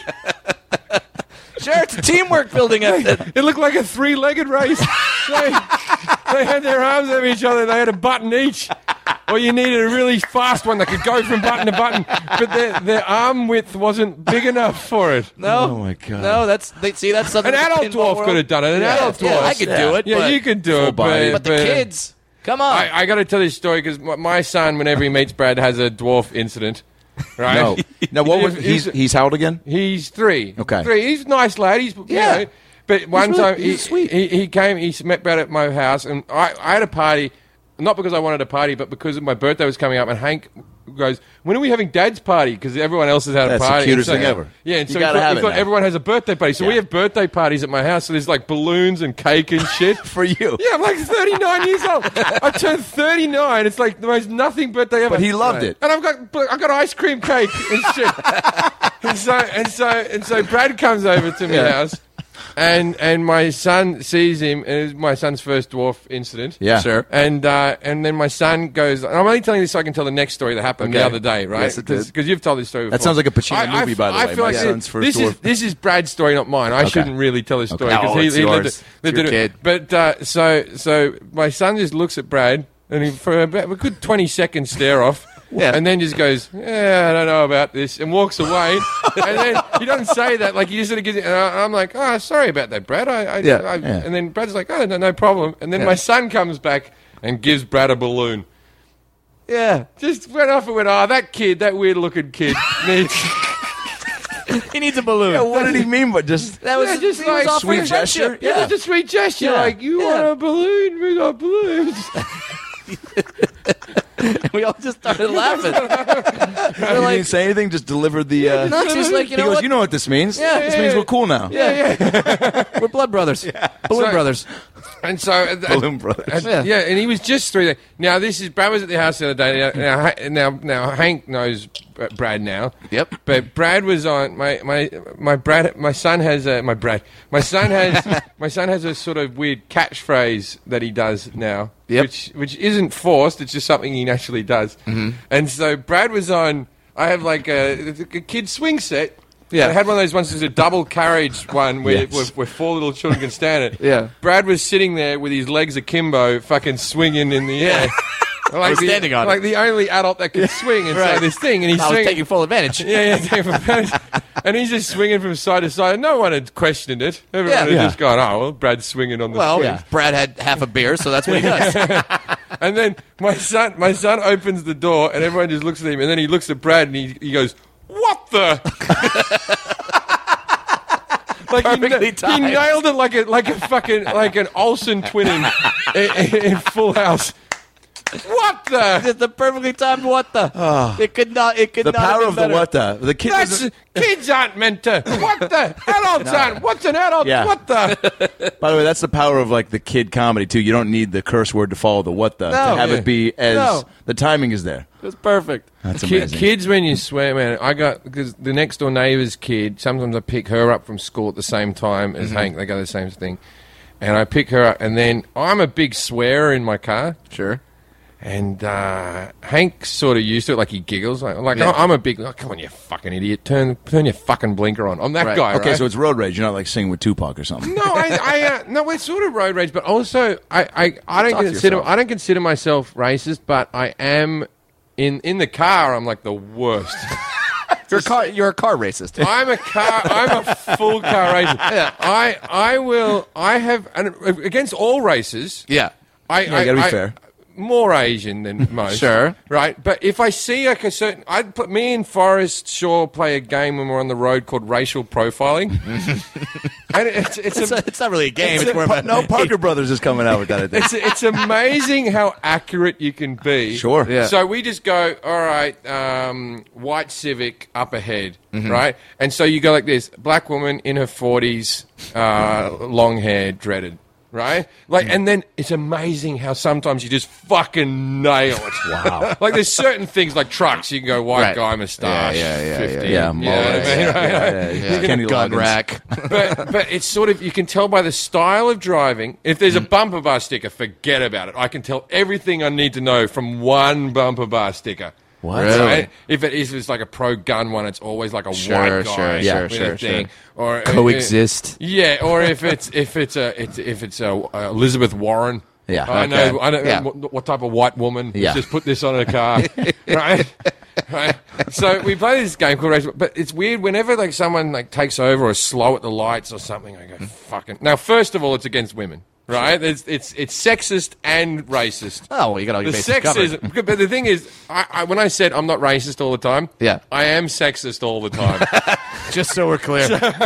Sure, it's a teamwork building. It. It looked like a three-legged race. they, they had their arms over each other. They had a button each. Or you needed a really fast one that could go from button to button, but their, their arm width wasn't big enough for it. No, Oh, my God. no, that's they, see that's something An the adult pinball dwarf world- could have done it. An Yeah, adult yeah, dwarf. I could Yeah. do it. Yeah, but, you could do Full it, body. but, but the kids, come on. I, I got to tell this story because my, my son, whenever he meets Brad, has a dwarf incident. Right? No. Now, what was If- he's if- he's how old again? He's three. Okay. Three. He's a nice lad. He's you Yeah. know, but one really- time he, he's sweet. he he came. He met Brad at my house, and I, I had a party. Not because I wanted a party, but because my birthday was coming up, and Hank goes, "When are we having Dad's party?" Because everyone else has had That's a the party. cutest And so- thing ever. Yeah, and You so gotta he thought, have he it thought now. everyone has a birthday party. So Yeah. we have birthday parties at my house. So there's like balloons and cake and shit. For you. Yeah, I'm like thirty-nine years old. I turned thirty-nine. It's like the most nothing birthday ever. But he loved it. And I've got I've got ice cream cake and shit. and so and so and so Brad comes over to my Yeah. house, and and my son sees him. And it's my son's first dwarf incident. Yeah. Sure. And uh, and then my son goes. And I'm only telling this so I can tell the next story that happened the Okay. other day, right? Yes, it did. Because you've told this story before. That sounds like a Pacino I- I movie, f- by the I way. feel My like son's this, first this is dwarf. this is Brad's story, not mine. I Okay. shouldn't really tell this story Okay. because No, he, it's he lived yours. it. It's lived your it. kid. But uh, so so my son just looks at Brad and he, for about a good twenty seconds stare off. Yeah. And then just goes, yeah, I don't know about this, and walks away. And then he doesn't say that, like he just sort of gives it. And I- I'm like, oh, sorry about that, Brad. I, I, Yeah. I, Yeah. And then Brad's like, oh, no, no problem. And then Yeah. my son comes back and gives Brad a balloon. yeah, Just went off and went, oh, that kid, that weird looking kid needs. he needs a balloon. Yeah, what did he mean? But just That was Yeah, just he was like offering sweet friendship. gesture. Yeah, Yeah. just a sweet gesture. Yeah. Like, you Yeah. want a balloon? We got balloons. We all just started laughing. he We're like, didn't say anything. Just delivered the. Uh, no, just like you he know goes, what? "You know what this means? Yeah. this Yeah, means yeah. we're cool now." yeah, we're blood brothers, balloon So- brothers. And so, uh, Balloon Brothers. and- Yeah. yeah. and he was just three. Now this is Brad was at the house the other day. Now, now, now, now Hank knows Brad now. Yep. But Brad was on my my my Brad. My son has a my Brad. My son has my son has a sort of weird catchphrase that he does now. Yep. Which which isn't forced. It's just something he naturally does. Mm-hmm. And so Brad was on. I have like a, a kid swing set. Yeah. I had one of those ones that's a double carriage one where, Yes. where, where four little children can stand it. Yeah. Brad was sitting there with his legs akimbo, fucking swinging in the air. Like was the, standing on it. Like the only adult that can swing inside Right. this thing. And he's I was swinging. taking full advantage. Yeah, yeah, taking advantage. And he's just swinging from side to side. No one had questioned it. Everyone Yeah. had Yeah. just gone, oh, well, Brad's swinging on the Well, swing. Yeah. Brad had half a beer, so that's what he does. And then my son, my son opens the door, and everyone just looks at him. And then he looks at Brad, and he, he goes, "What the?" Like he, Perfectly he timed. nailed it like a like a fucking like an Olsen twin in, in, in Full House. What the? Just the perfectly timed what the? It could not. It could The not have power been of the better. what the the kid. That's doesn't- kids aren't meant to. What the? Adults aren't. What's an adult? Yeah. What the? By the way, that's the power of like the kid comedy too. You don't need the curse word to follow the what the No. to have Yeah. it be as No. the timing is there. It was perfect. That's Ki- amazing. kids, when you swear, man, I got because the next door neighbour's kid. Sometimes I pick her up from school at the same time as Hank. They go to the same thing, and I pick her up, and then I'm a big swearer in my car. Sure. And uh, Hank sort of used to it, like he giggles. Like, like Yeah. I'm a big, oh, come on, you fucking idiot. Turn turn your fucking blinker on. I'm that Right. guy, Okay, right? so it's road rage. You're not like singing with Tupac or something. No, I, I uh, no, we're sort of road rage, but also I, I, I don't Talk to consider yourself. I don't consider myself racist, but I am in in the car. I'm like the worst. You're a car. You're a car racist. I'm a car. I'm a full car racist. I I will. I have and against all races. yeah. I Yeah, I, you gotta be I- fair. More Asian than most. Sure. Right? But if I see like a certain... I'd put me and Forrest Shaw play a game when we're on the road called racial profiling. and it's, it's, It's, a, a, it's not really a game. It's, It's a- more of a, No, Parker Brothers is coming out with that. I think. it's, it's amazing how accurate you can be. Sure. Yeah. So we just go, all right, um, white Civic up ahead, right? And so you go like this, black woman in her forties, uh, long hair, dreaded. Right? Like, and then it's amazing how sometimes you just fucking nail it. Wow. Like, there's certain things like trucks, you can go white Right. guy moustache. Yeah, yeah, yeah, fifty. Yeah, You know what I mullet. mean? Yeah, Right? yeah, yeah, yeah. Kenny gun Loggins. rack. but but it's sort of, you can tell by the style of driving. If there's Mm. a bumper bar sticker, forget about it. I can tell everything I need to know from one bumper bar sticker. What? Really? Right? If it is, it's like a pro gun one, it's always like a Sure, white guy sure, sure, with sure, a thing. sure. Or Coexist. yeah, or if it's if it's a it's, if it's a uh, Elizabeth Warren. Yeah, I okay. know. I don't Yeah. know what, what type of white woman Yeah. just put this on her car, right? Right. So we play this game called Race, but it's weird whenever like someone like takes over or is slow at the lights or something. I go fucking. Now, first of all, it's against women, right? It's it's it's sexist and racist. Oh, well, you got all your The bases covered. sexism, but the thing is, I, I, when I said I'm not racist all the time, Yeah. I am sexist all the time. Just so we're clear.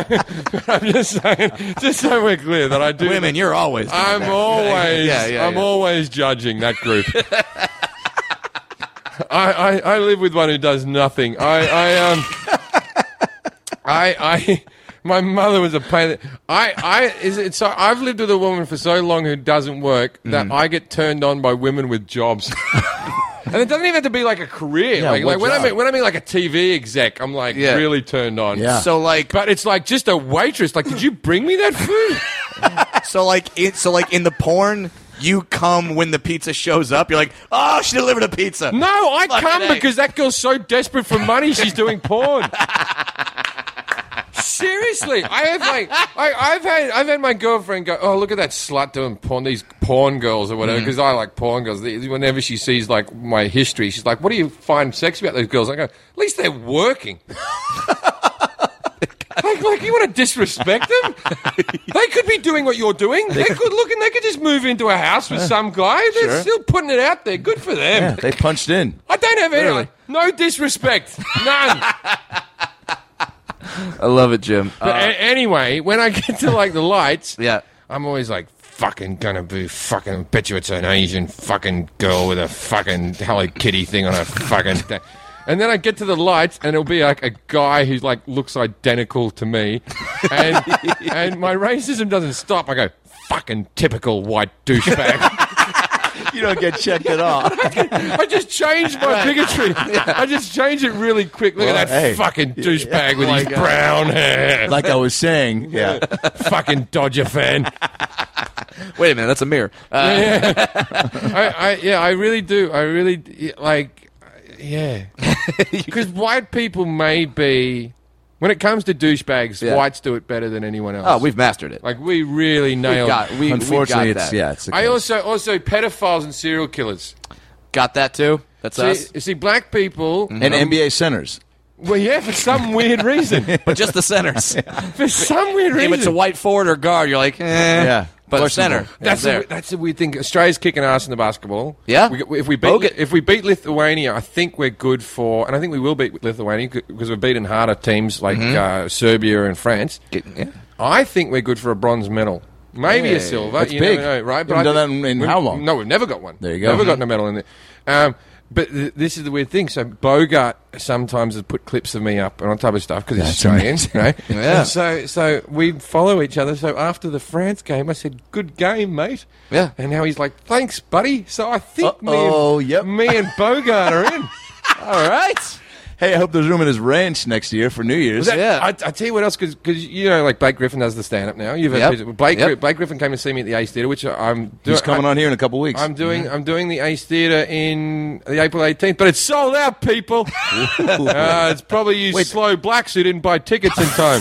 I'm just saying, just so we're clear that I do. Women, you're always. doing I'm that. always, Yeah, yeah, I'm yeah. always judging that group. I, I, I live with one who does nothing. I, I, um, I, I, my mother was a pain. I, I, is it so? I've lived with a woman for so long who doesn't work that Mm. I get turned on by women with jobs. And it doesn't even have to be like a career. Yeah, like, what like when I job? mean when I mean like a T V exec, I'm like Yeah. really turned on. Yeah. So like, But it's like just a waitress. Like, did you bring me that food? so like, it, so like in the porn, you come when the pizza shows up. You're like, oh, she delivered a pizza. No, I Fucking come A. because that girl's so desperate for money she's doing porn. Seriously, I have like I, I've had I've had my girlfriend go, oh, look at that slut doing porn, these porn girls or whatever, because I like porn girls. The- Whenever she sees like my history, she's like, what do you find sexy about those girls? I go, at least they're working. Like, like you want to disrespect them? They could be doing what you're doing. They're good looking. They could just move into a house with some guy. They're Sure. still putting it out there. Good for them. Yeah, they punched in. I don't have any. Really? No disrespect. None. I love it, Jim. But a- anyway, when I get to like the lights, yeah. I'm always like, fucking gonna be fucking. Bet you it's an Asian fucking girl with a fucking Hello Kitty thing on her fucking. Th- and then I get to the lights, and it'll be like a guy who like looks identical to me, and and my racism doesn't stop. I go, fucking typical white douchebag. You don't get checked at all. I just changed my bigotry. I just changed it really quick. Look Well, at that hey. fucking douchebag with Oh my his God. brown hair. Like I was saying, yeah. Fucking Dodger fan. Wait a minute, that's a mirror. Uh, I, I, yeah, I really do. I really like, yeah. Because white people may be, when it comes to douchebags, Yeah. whites do it better than anyone else. oh, we've mastered it. like we really we nailed. got, we, Unfortunately, we got it's that. yeah, it's. The I case. also also pedophiles and serial killers. got that too. That's us. See, see, black people. and N B A centers. Well, yeah, for some weird reason. But just the centers. For some weird reason. If it's a white forward or guard, you're like, eh. Yeah. But Questionable. center. That's there. a, that's a weird thing. Australia's kicking ass in the basketball. Yeah? We, if we beat Bogut. if we beat Lithuania, I think we're good for, and I think we will beat Lithuania because we've beaten harder teams like uh, Serbia and France. Get- yeah. I think we're good for a bronze medal, maybe Hey, a silver. that's you big. never know, right? You haven't I done think- that in- in we've- how long? No, we've never got one. There you go. Never gotten a medal in there. Um, but th- this is the weird thing. So Bogart sometimes has put clips of me up and on type of stuff because he's That's Australian, amazing. right? Yeah. And so so we follow each other. So after the France game, I said, "Good game, mate." Yeah. And now he's like, "Thanks, buddy." So I think me Uh-oh, and, yep. me and Bogart are in. All right. Hey, I hope there's room in his ranch next year for New Year's. That, Yeah. I, I tell you what else, because you know, like Blake Griffin does the stand-up now. You've had Yep. Blake Yep. Blake Griffin came and see me at the Ace Theatre, which I'm doing. He's coming I, on here in a couple weeks. I'm doing. I'm doing the Ace Theatre in the April eighteenth, but it's sold out, people. uh, it's probably you Wait. slow blacks who didn't buy tickets in time.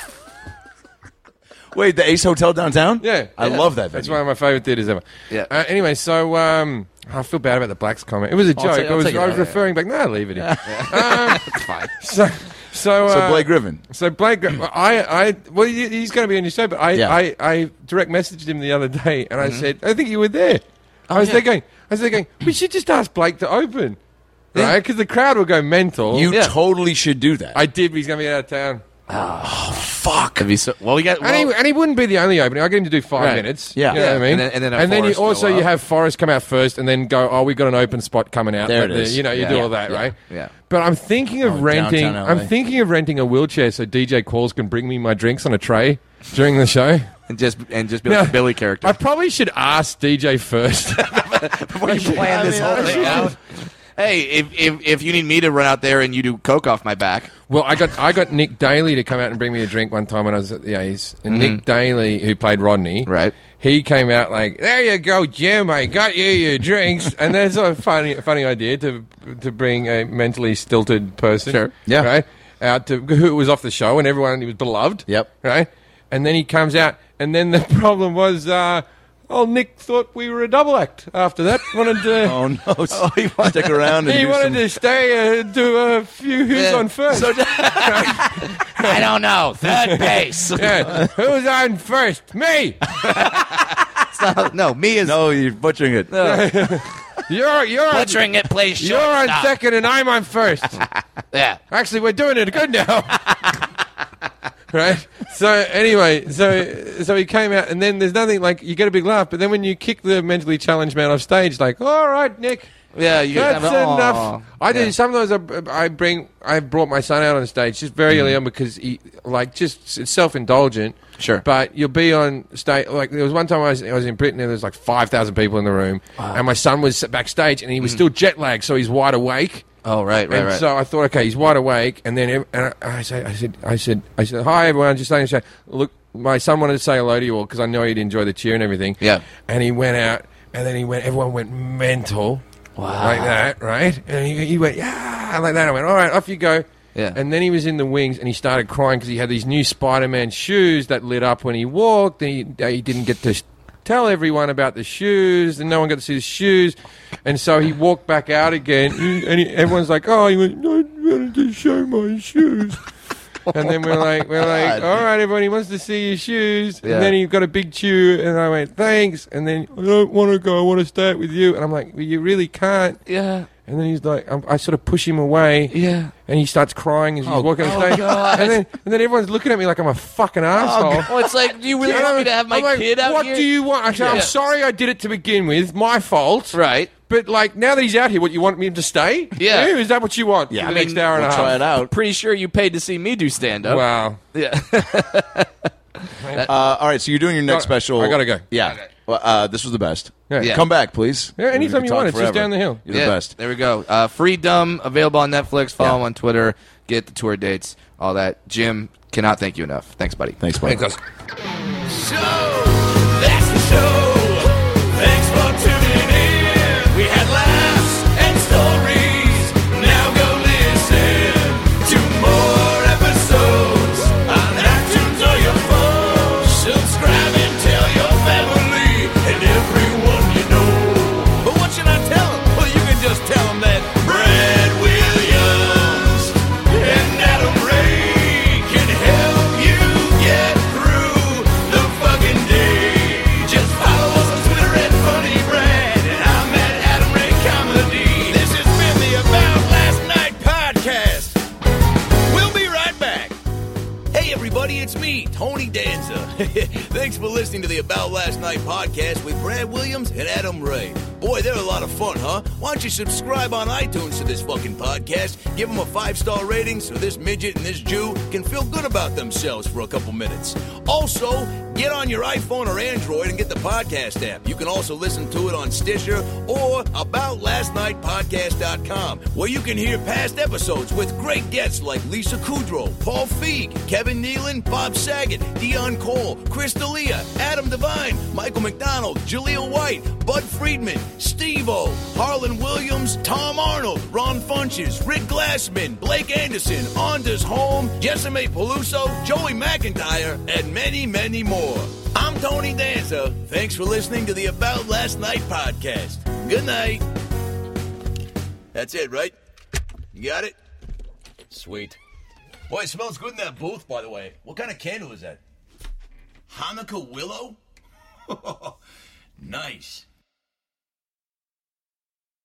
Wait, the Ace Hotel downtown? Yeah, I yeah. love that That's venue. one of my favorite theaters ever. Yeah. Uh, anyway, so um, I feel bad about the blacks comment. It was a I'll joke. take- I'll I was, take it I was out. referring back. No, leave it in. Um, It's fine. so, so, uh, So Blake Griffin. So Blake, Gri- I, I, well, he- he's going to be on your show, but I, Yeah. I, I direct messaged him the other day, and I said, I think you were there. I was yeah. there going, I was there going, we should just ask Blake to open, Yeah. right? Because the crowd will go mental. You Yeah. totally should do that. I did, but he's going to be out of town. Fuck. Have you so, well, we got. Well, And, he, and he wouldn't be the only opening. I get him to do five Right. minutes. Yeah. You know Yeah. what I mean? And then- and then have and then you Forrest go also you up. have Forrest come out first and then go, oh, we've got an open spot coming out. There Like it the- is. You know, you Yeah. do Yeah. all that, Yeah. right? Yeah. But I'm thinking of Oh, renting. downtown L A. I'm thinking of renting a wheelchair so D J Qualls can bring me my drinks on a tray during the show. and just and just be like Now, a Billy character. I probably should ask D J first. Before you plan this whole thing out. Hey, if, if if you need me to run out there and you do coke off my back, Well, I got I got Nick Daly to come out and bring me a drink one time when I was at the A's. And Nick Daly, who played Rodney, Right. He came out like, "There you go, Jim. I got you your drinks." And that's a funny, funny idea to to bring a mentally stilted person, Sure. Yeah. right, out to who was off the show and everyone he was beloved, Yep. right. And then he comes out, and then the problem was. Uh, Oh, Nick thought we were a double act after that. Wanted to. Oh, no. Oh, he wants to stick around and He do wanted some- to stay uh, do a few who's Yeah. on first. I don't know. Third base. Yeah. Who's on first? Me. no, me is No, you're butchering it. You're you're butchering it. Plays You're on shortstop. second, and I'm on first. Yeah. Actually, we're doing it good now. Right. So anyway, so so he came out, and then there's nothing like you get a big laugh, but then when you kick the mentally challenged man off stage, like, all right, Nick. Yeah, you That's have, aw. enough. I do. Yeah. Sometimes I, I bring. I brought my son out on stage just very early on because he like just it's self indulgent. Sure. But you'll be on stage. Like there was one time I was I was in Britain and there was like five thousand people in the room, and my son was backstage and he was still jet lagged, so he's wide awake. Oh, right, right, And right. so I thought, okay, he's wide awake, and then ev- and I, I said, I said, I said, I said, hi everyone, just saying, look, my son wanted to say hello to you all because I know he'd enjoy the cheer and everything. Yeah. And he went out, and then he went, everyone went mental. Wow. Like that, right? And he, he went, yeah, like that. I went, all right, off you go. Yeah. And then he was in the wings, and he started crying because he had these new Spider-Man shoes that lit up when he walked, and he, he didn't get to sh- tell everyone about the shoes, and no one got to see the shoes. And so he walked back out again, and he, everyone's like, oh, he went, I wanted to show my shoes. And then we're like, we're like, all right, everyone, he wants to see your shoes. Yeah. And then he got a big chew, and I went, thanks. And then I don't want to go, I want to stay with you. And I'm like, well, you really can't. Yeah. And then he's like, I'm, I sort of push him away. Yeah. And he starts crying as he's Oh, walking on oh, stage. God. And then, and then everyone's looking at me like I'm a fucking asshole. Well, it's like, do you really And want I'm- me to have my I'm like, kid out what here? do you want? I said, I'm Yeah. sorry I did it to begin with. My fault. Right. But, like, now that he's out here, what, you want me to stay? Yeah. Is that what you want? Yeah, For I the mean, next hour and we'll a half. try it out. Pretty sure you paid to see me do stand up. Wow. Yeah. Uh, all right, so you're doing your next Got- special. I gotta go. Yeah. Okay. Well, uh, this was the best. Yeah. Yeah. Come back, please. Yeah, anytime We you can want. talk It's just forever. down the hill. You're Yeah, the best. There we go. Uh, Freedom available on Netflix. Follow Yeah. him on Twitter. Get the tour dates. All that. Jim, cannot thank you enough. Thanks, buddy. Thanks, buddy. Thanks, guys. So, that's the show. Thanks for tuning in. We had laughs and stories. Now go listen to more episodes on iTunes or your phone. Subscribe and tell your family and everyone you know. But what should I tell them? Well, you can just tell them that Brad Williams and Adam Ray can help you get through the fucking day. Just follow us on Twitter at Funny Brad, and I'm at Adam Ray Comedy. This has been the About Last Night podcast. We'll be right back. Hey everybody, it's me, Tony Danza. Thanks for listening to the About Last Night podcast with Brad Williams and Adam Ray. Boy, there are a lot lot of fun, huh? Why don't you subscribe on iTunes to this fucking podcast? Give them a five-star rating so this midget and this Jew can feel good about themselves for a couple minutes. Also, get on your iPhone or Android and get the podcast app. You can also listen to it on Stitcher or about last night podcast dot com, where you can hear past episodes with great guests like Lisa Kudrow, Paul Feig, Kevin Nealon, Bob Saget, Dion Cole, Chris D'Elia, Adam Devine, Michael McDonald, Jaleel White, Bud Friedman, Steve-O, Harlan Williams, Tom Arnold, Ron Funches, Rick Glassman, Blake Anderson, Anders Holm, Jessime Peluso, Joey McIntyre, and many, many more. I'm Tony Danza. Thanks for listening to the About Last Night podcast. Good night. That's it, right? You got it? Sweet. Boy, it smells good in that booth, by the way. What kind of candle is that? Hanukkah willow? Nice.